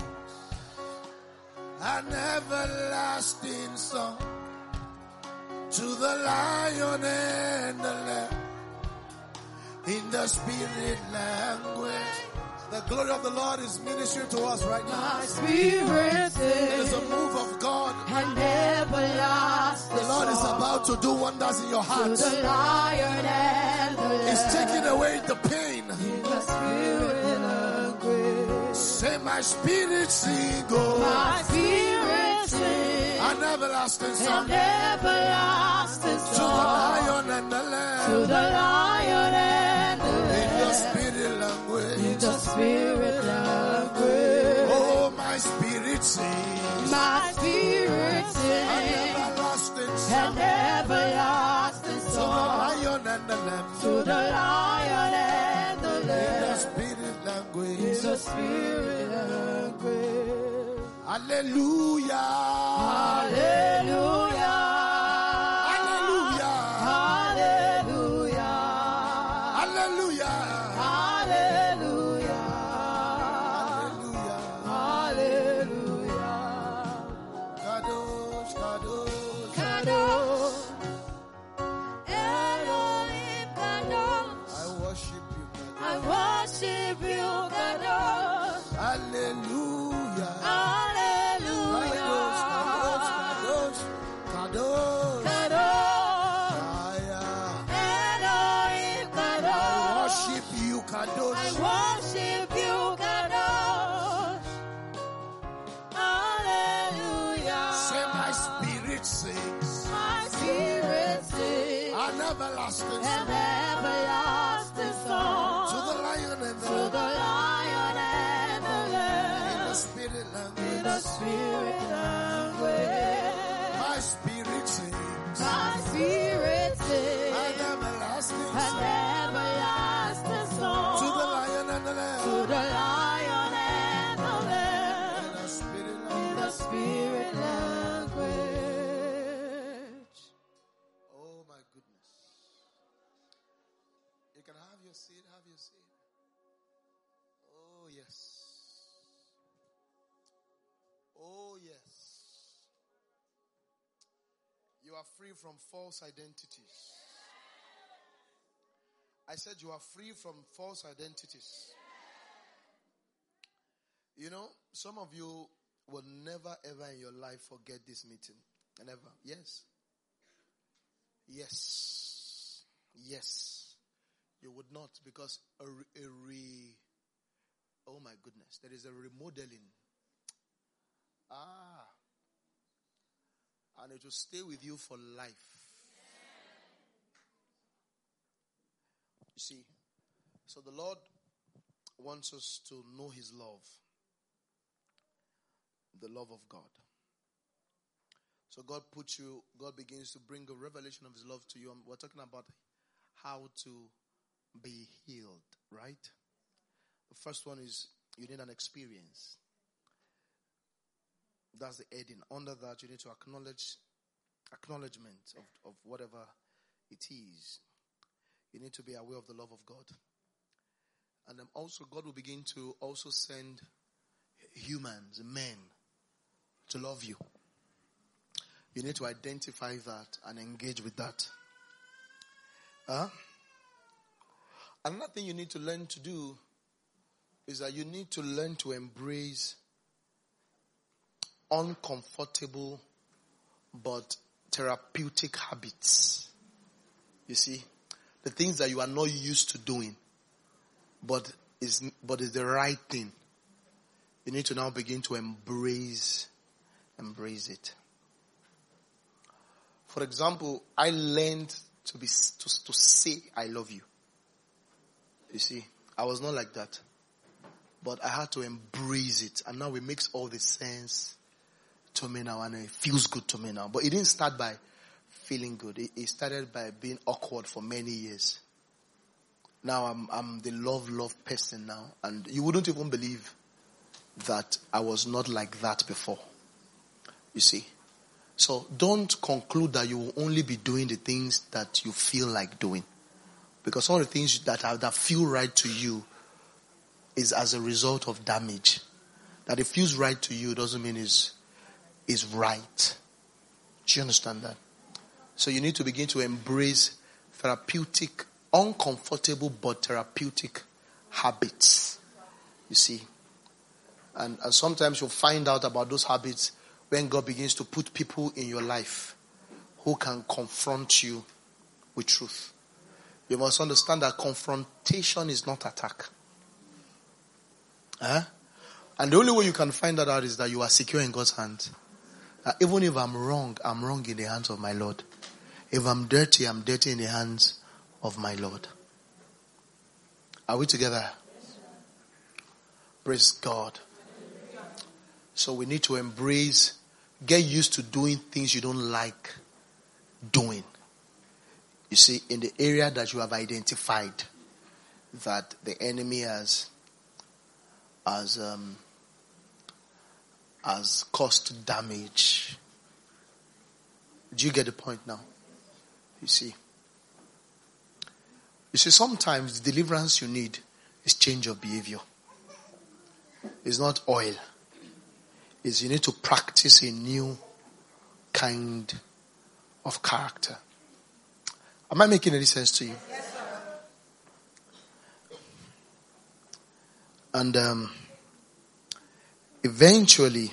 an everlasting song to the Lion and the Lamb in the spirit language. The glory of the Lord is ministering to us right now. My spirit There is a sings move of God. an everlasting The Lord is song about to do wonders in your to heart. the Lion and the Lamb. It's taking away the pain. In the spirit language. Say my spirit sing, oh, My spirit sings an everlasting song an everlasting to the song Lion and the to Lamb the Lion and the in the Lamb. spirit language. In the spirit language. Oh, my spirit sings My spirit an sings everlasting an song everlasting to the song Lion and the Lamb to the Lion and the in the Lamb. spirit In language. the spirit language. Hallelujah. Hallelujah. Hallelujah. Hallelujah. Hallelujah. Hallelujah. Hallelujah. Hallelujah. Kadosh, Kadosh. Kadosh. Elohim Kadosh. I worship you, I Kadosh. worship you, Kadosh. Hallelujah. Hallelujah. Kadosh, Kadosh, Kadosh, Kadosh. Kadosh. I Elohim Kadosh. worship you, I Kadosh. worship you, Kadosh. Hallelujah. Say my spirit sings My spirit sings an everlasting an song everlasting song to the Lion and the to the Lamb Lion and the in the Lamb. spirit In language. the spirit language. My spirit sings My spirit an sings everlasting an song everlasting song to the Lion and the to Lamb the Lion and the in Lamb. the spirit In the language. spirit language. Oh my goodness. You can have your seat, have your seat. Oh yes. Oh yes. You are free from false identities. I said you are free from false identities. You know, some of you will never ever in your life forget this meeting. Never. Yes. Yes. Yes. You would not, because oh my goodness, there is a remodeling. And it will stay with you for life. You see, so the Lord wants us to know His love. The love of God. So God begins to bring a revelation of His love to you. And we're talking about how to be healed, right? The first one is you need an experience. That's the heading. Under that, you need to acknowledgement of whatever it is. You need to be aware of the love of God. And then also God will begin to also send humans, men, to love you. You need to identify that and engage with that. Another thing you need to learn to do is that you need to learn to embrace uncomfortable but therapeutic habits. You see, the things that you are not used to doing, but is the right thing. You need to now begin to embrace it. For example, I learned to say I love you. You see, I was not like that, but I had to embrace it, and now it makes all the sense to me now, and it feels good to me now. But it didn't start by feeling good. It started by being awkward for many years. Now I'm the love person now, and you wouldn't even believe that I was not like that before. You see, so don't conclude that you will only be doing the things that you feel like doing, because some of the things that feel right to you is as a result of damage. That it feels right to you doesn't mean is right. Do you understand that? So you need to begin to embrace therapeutic, uncomfortable but therapeutic habits. You see. And sometimes you'll find out about those habits when God begins to put people in your life who can confront you with truth. You must understand that confrontation is not attack. And the only way you can find that out is that you are secure in God's hands. Even if I'm wrong in the hands of my Lord. If I'm dirty in the hands of my Lord. Are we together? Praise God. So we need to get used to doing things you don't like doing. You see, in the area that you have identified that the enemy has caused damage. Do you get the point now? You see, sometimes the deliverance you need is change of behavior. It's not oil. It's you need to practice a new kind of character. Am I making any sense to you? Yes, sir. And eventually,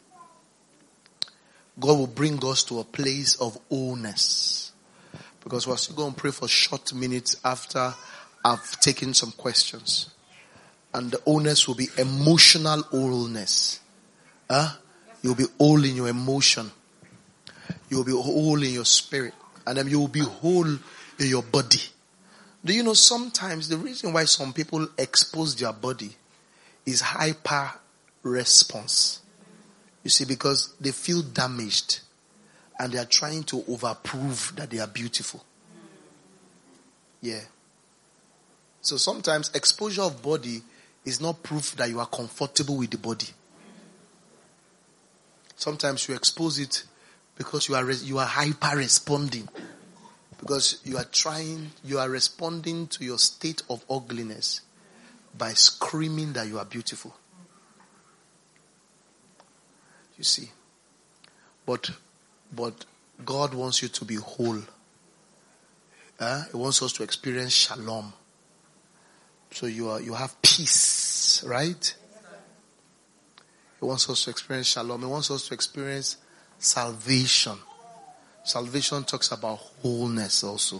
God will bring us to a place of wholeness. Because we're still going to pray for short minutes after I've taken some questions. And the wholeness will be emotional wholeness. You'll be whole in your emotion. You'll be whole in your spirit. And then you will be whole in your body. Do you know sometimes the reason why some people expose their body is hyper response. You see, because they feel damaged and they are trying to overprove that they are beautiful. Yeah. So sometimes exposure of body is not proof that you are comfortable with the body. Sometimes you expose it because you are hyper responding. Because you are responding to your state of ugliness by screaming that you are beautiful. You see. But God wants you to be whole. He wants us to experience shalom. So you have peace, right? He wants us to experience shalom. He wants us to experience salvation. Salvation talks about wholeness also.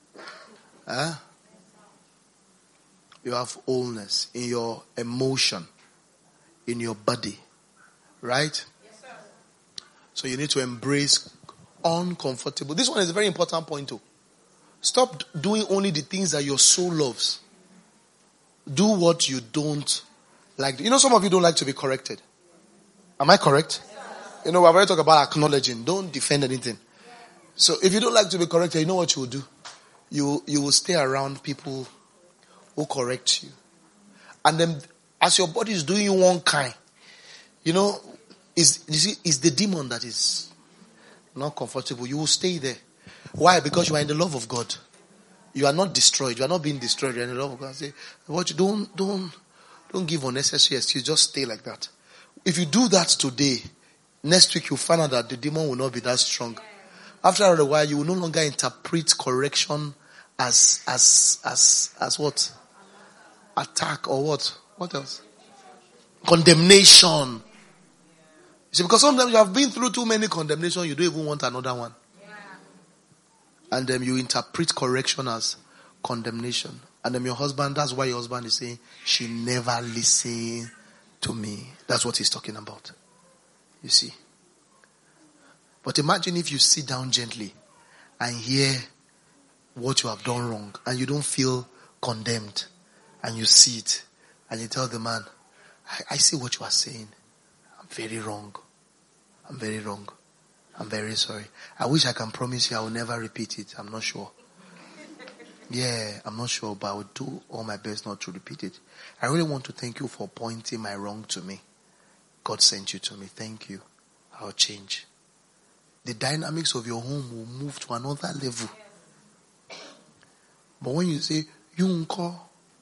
You have wholeness in your emotion, in your body, right? Yes, sir. So you need to embrace uncomfortable. This one is a very important point too. Stop doing only the things that your soul loves. Do what you don't like. You know, some of you don't like to be corrected. Am I correct? You know, we've already talked about acknowledging. Don't defend anything. So if you don't like to be corrected, you know what you will do? You will stay around people who correct you. And then as your body is doing you one kind, you know, is the demon that is not comfortable. You will stay there. Why? Because you are in the love of God. You are not destroyed. You are not being destroyed. You are in the love of God. Say, what you don't give unnecessary excuse. Just stay like that. If you do that today, next week you'll find out that the demon will not be that strong. After a while, you will no longer interpret correction as what? Attack or what? What else? Condemnation. You see, because sometimes you have been through too many condemnations, you don't even want another one. And then you interpret correction as condemnation. And then your husband, that's why your husband is saying, she never listened to me. That's what he's talking about. You see. But imagine if you sit down gently and hear what you have done wrong and you don't feel condemned, and you see it and you tell the man, I see what you are saying. I'm very wrong. I'm very wrong. I'm very sorry. I wish I can promise you I will never repeat it. I'm not sure. Yeah, I'm not sure, but I will do all my best not to repeat it. I really want to thank you for pointing my wrong to me. God sent you to me. Thank you. I'll change. The dynamics of your home will move to another level. But when you say, you unko,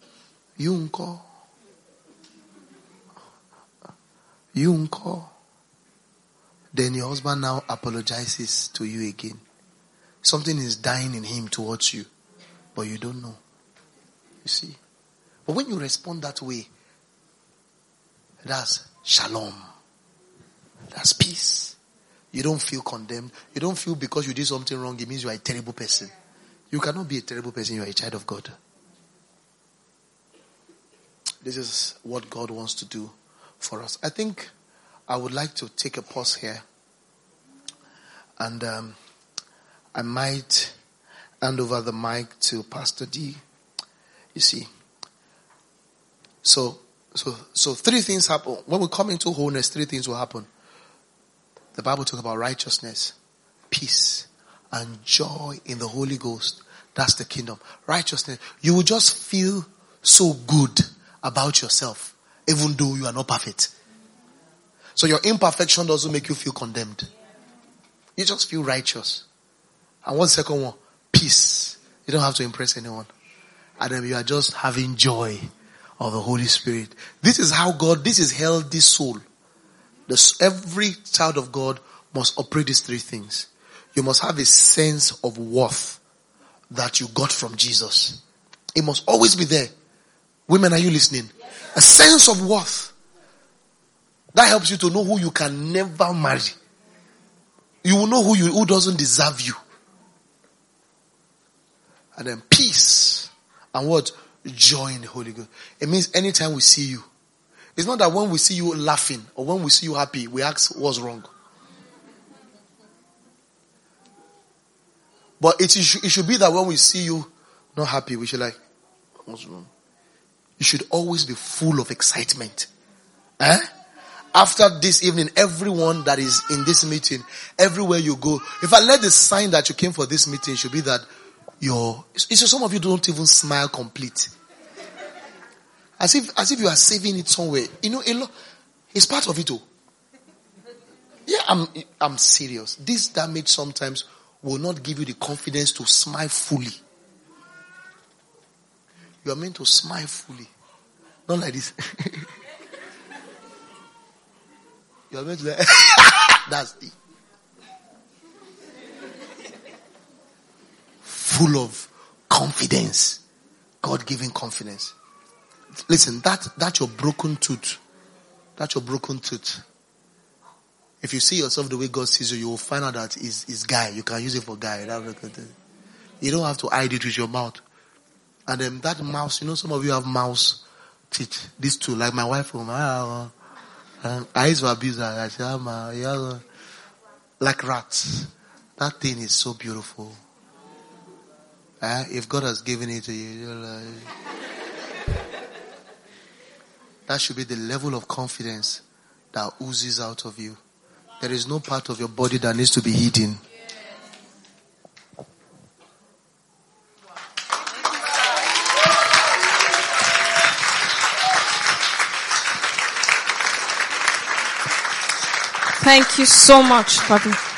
then your husband now apologizes to you again. Something is dying in him towards you, but you don't know. You see? But when you respond that way, that's shalom. That's peace. You don't feel condemned. You don't feel because you did something wrong, it means you are a terrible person. You cannot be a terrible person. You are a child of God. This is what God wants to do for us. I think I would like to take a pause here. And I might hand over the mic to Pastor D. You see. So three things happen. When we come into wholeness, three things will happen. The Bible talks about righteousness, peace, and joy in the Holy Ghost. That's the kingdom. Righteousness. You will just feel so good about yourself, even though you are not perfect. So your imperfection doesn't make you feel condemned. You just feel righteous. And one second one, peace. You don't have to impress anyone. And then you are just having joy of the Holy Spirit. This is how God, this is healthy soul. Every child of God must operate these three things. You must have a sense of worth that you got from Jesus. It must always be there. Women, are you listening? Yes. A sense of worth. That helps you to know who you can never marry. You will know who doesn't deserve you. And then peace. And what? Joy in the Holy Ghost. It means anytime we see you. It's not that when we see you laughing or when we see you happy, we ask what's wrong. But it should be that when we see you not happy, we should like, what's wrong? You should always be full of excitement. After this evening, everyone that is in this meeting, everywhere you go, if I let the sign that you came for this meeting should be that some of you don't even smile complete. As if you are saving it somewhere. You know, it's part of it too. Yeah, I'm serious. This damage sometimes will not give you the confidence to smile fully. You are meant to smile fully. Not like this. You are meant to that's it. Full of confidence. God-given confidence. Listen, that's your broken tooth. That's your broken tooth. If you see yourself the way God sees you, you will find out that is guy. You can use it for guy. You don't have to hide it with your mouth. And then that mouse, you know, some of you have mouse teeth. These two, like my wife, I used to abuse her. I said, like rats. That thing is so beautiful. If God has given it to you, that should be the level of confidence that oozes out of you. There is no part of your body that needs to be hidden. Thank you so much, Papi.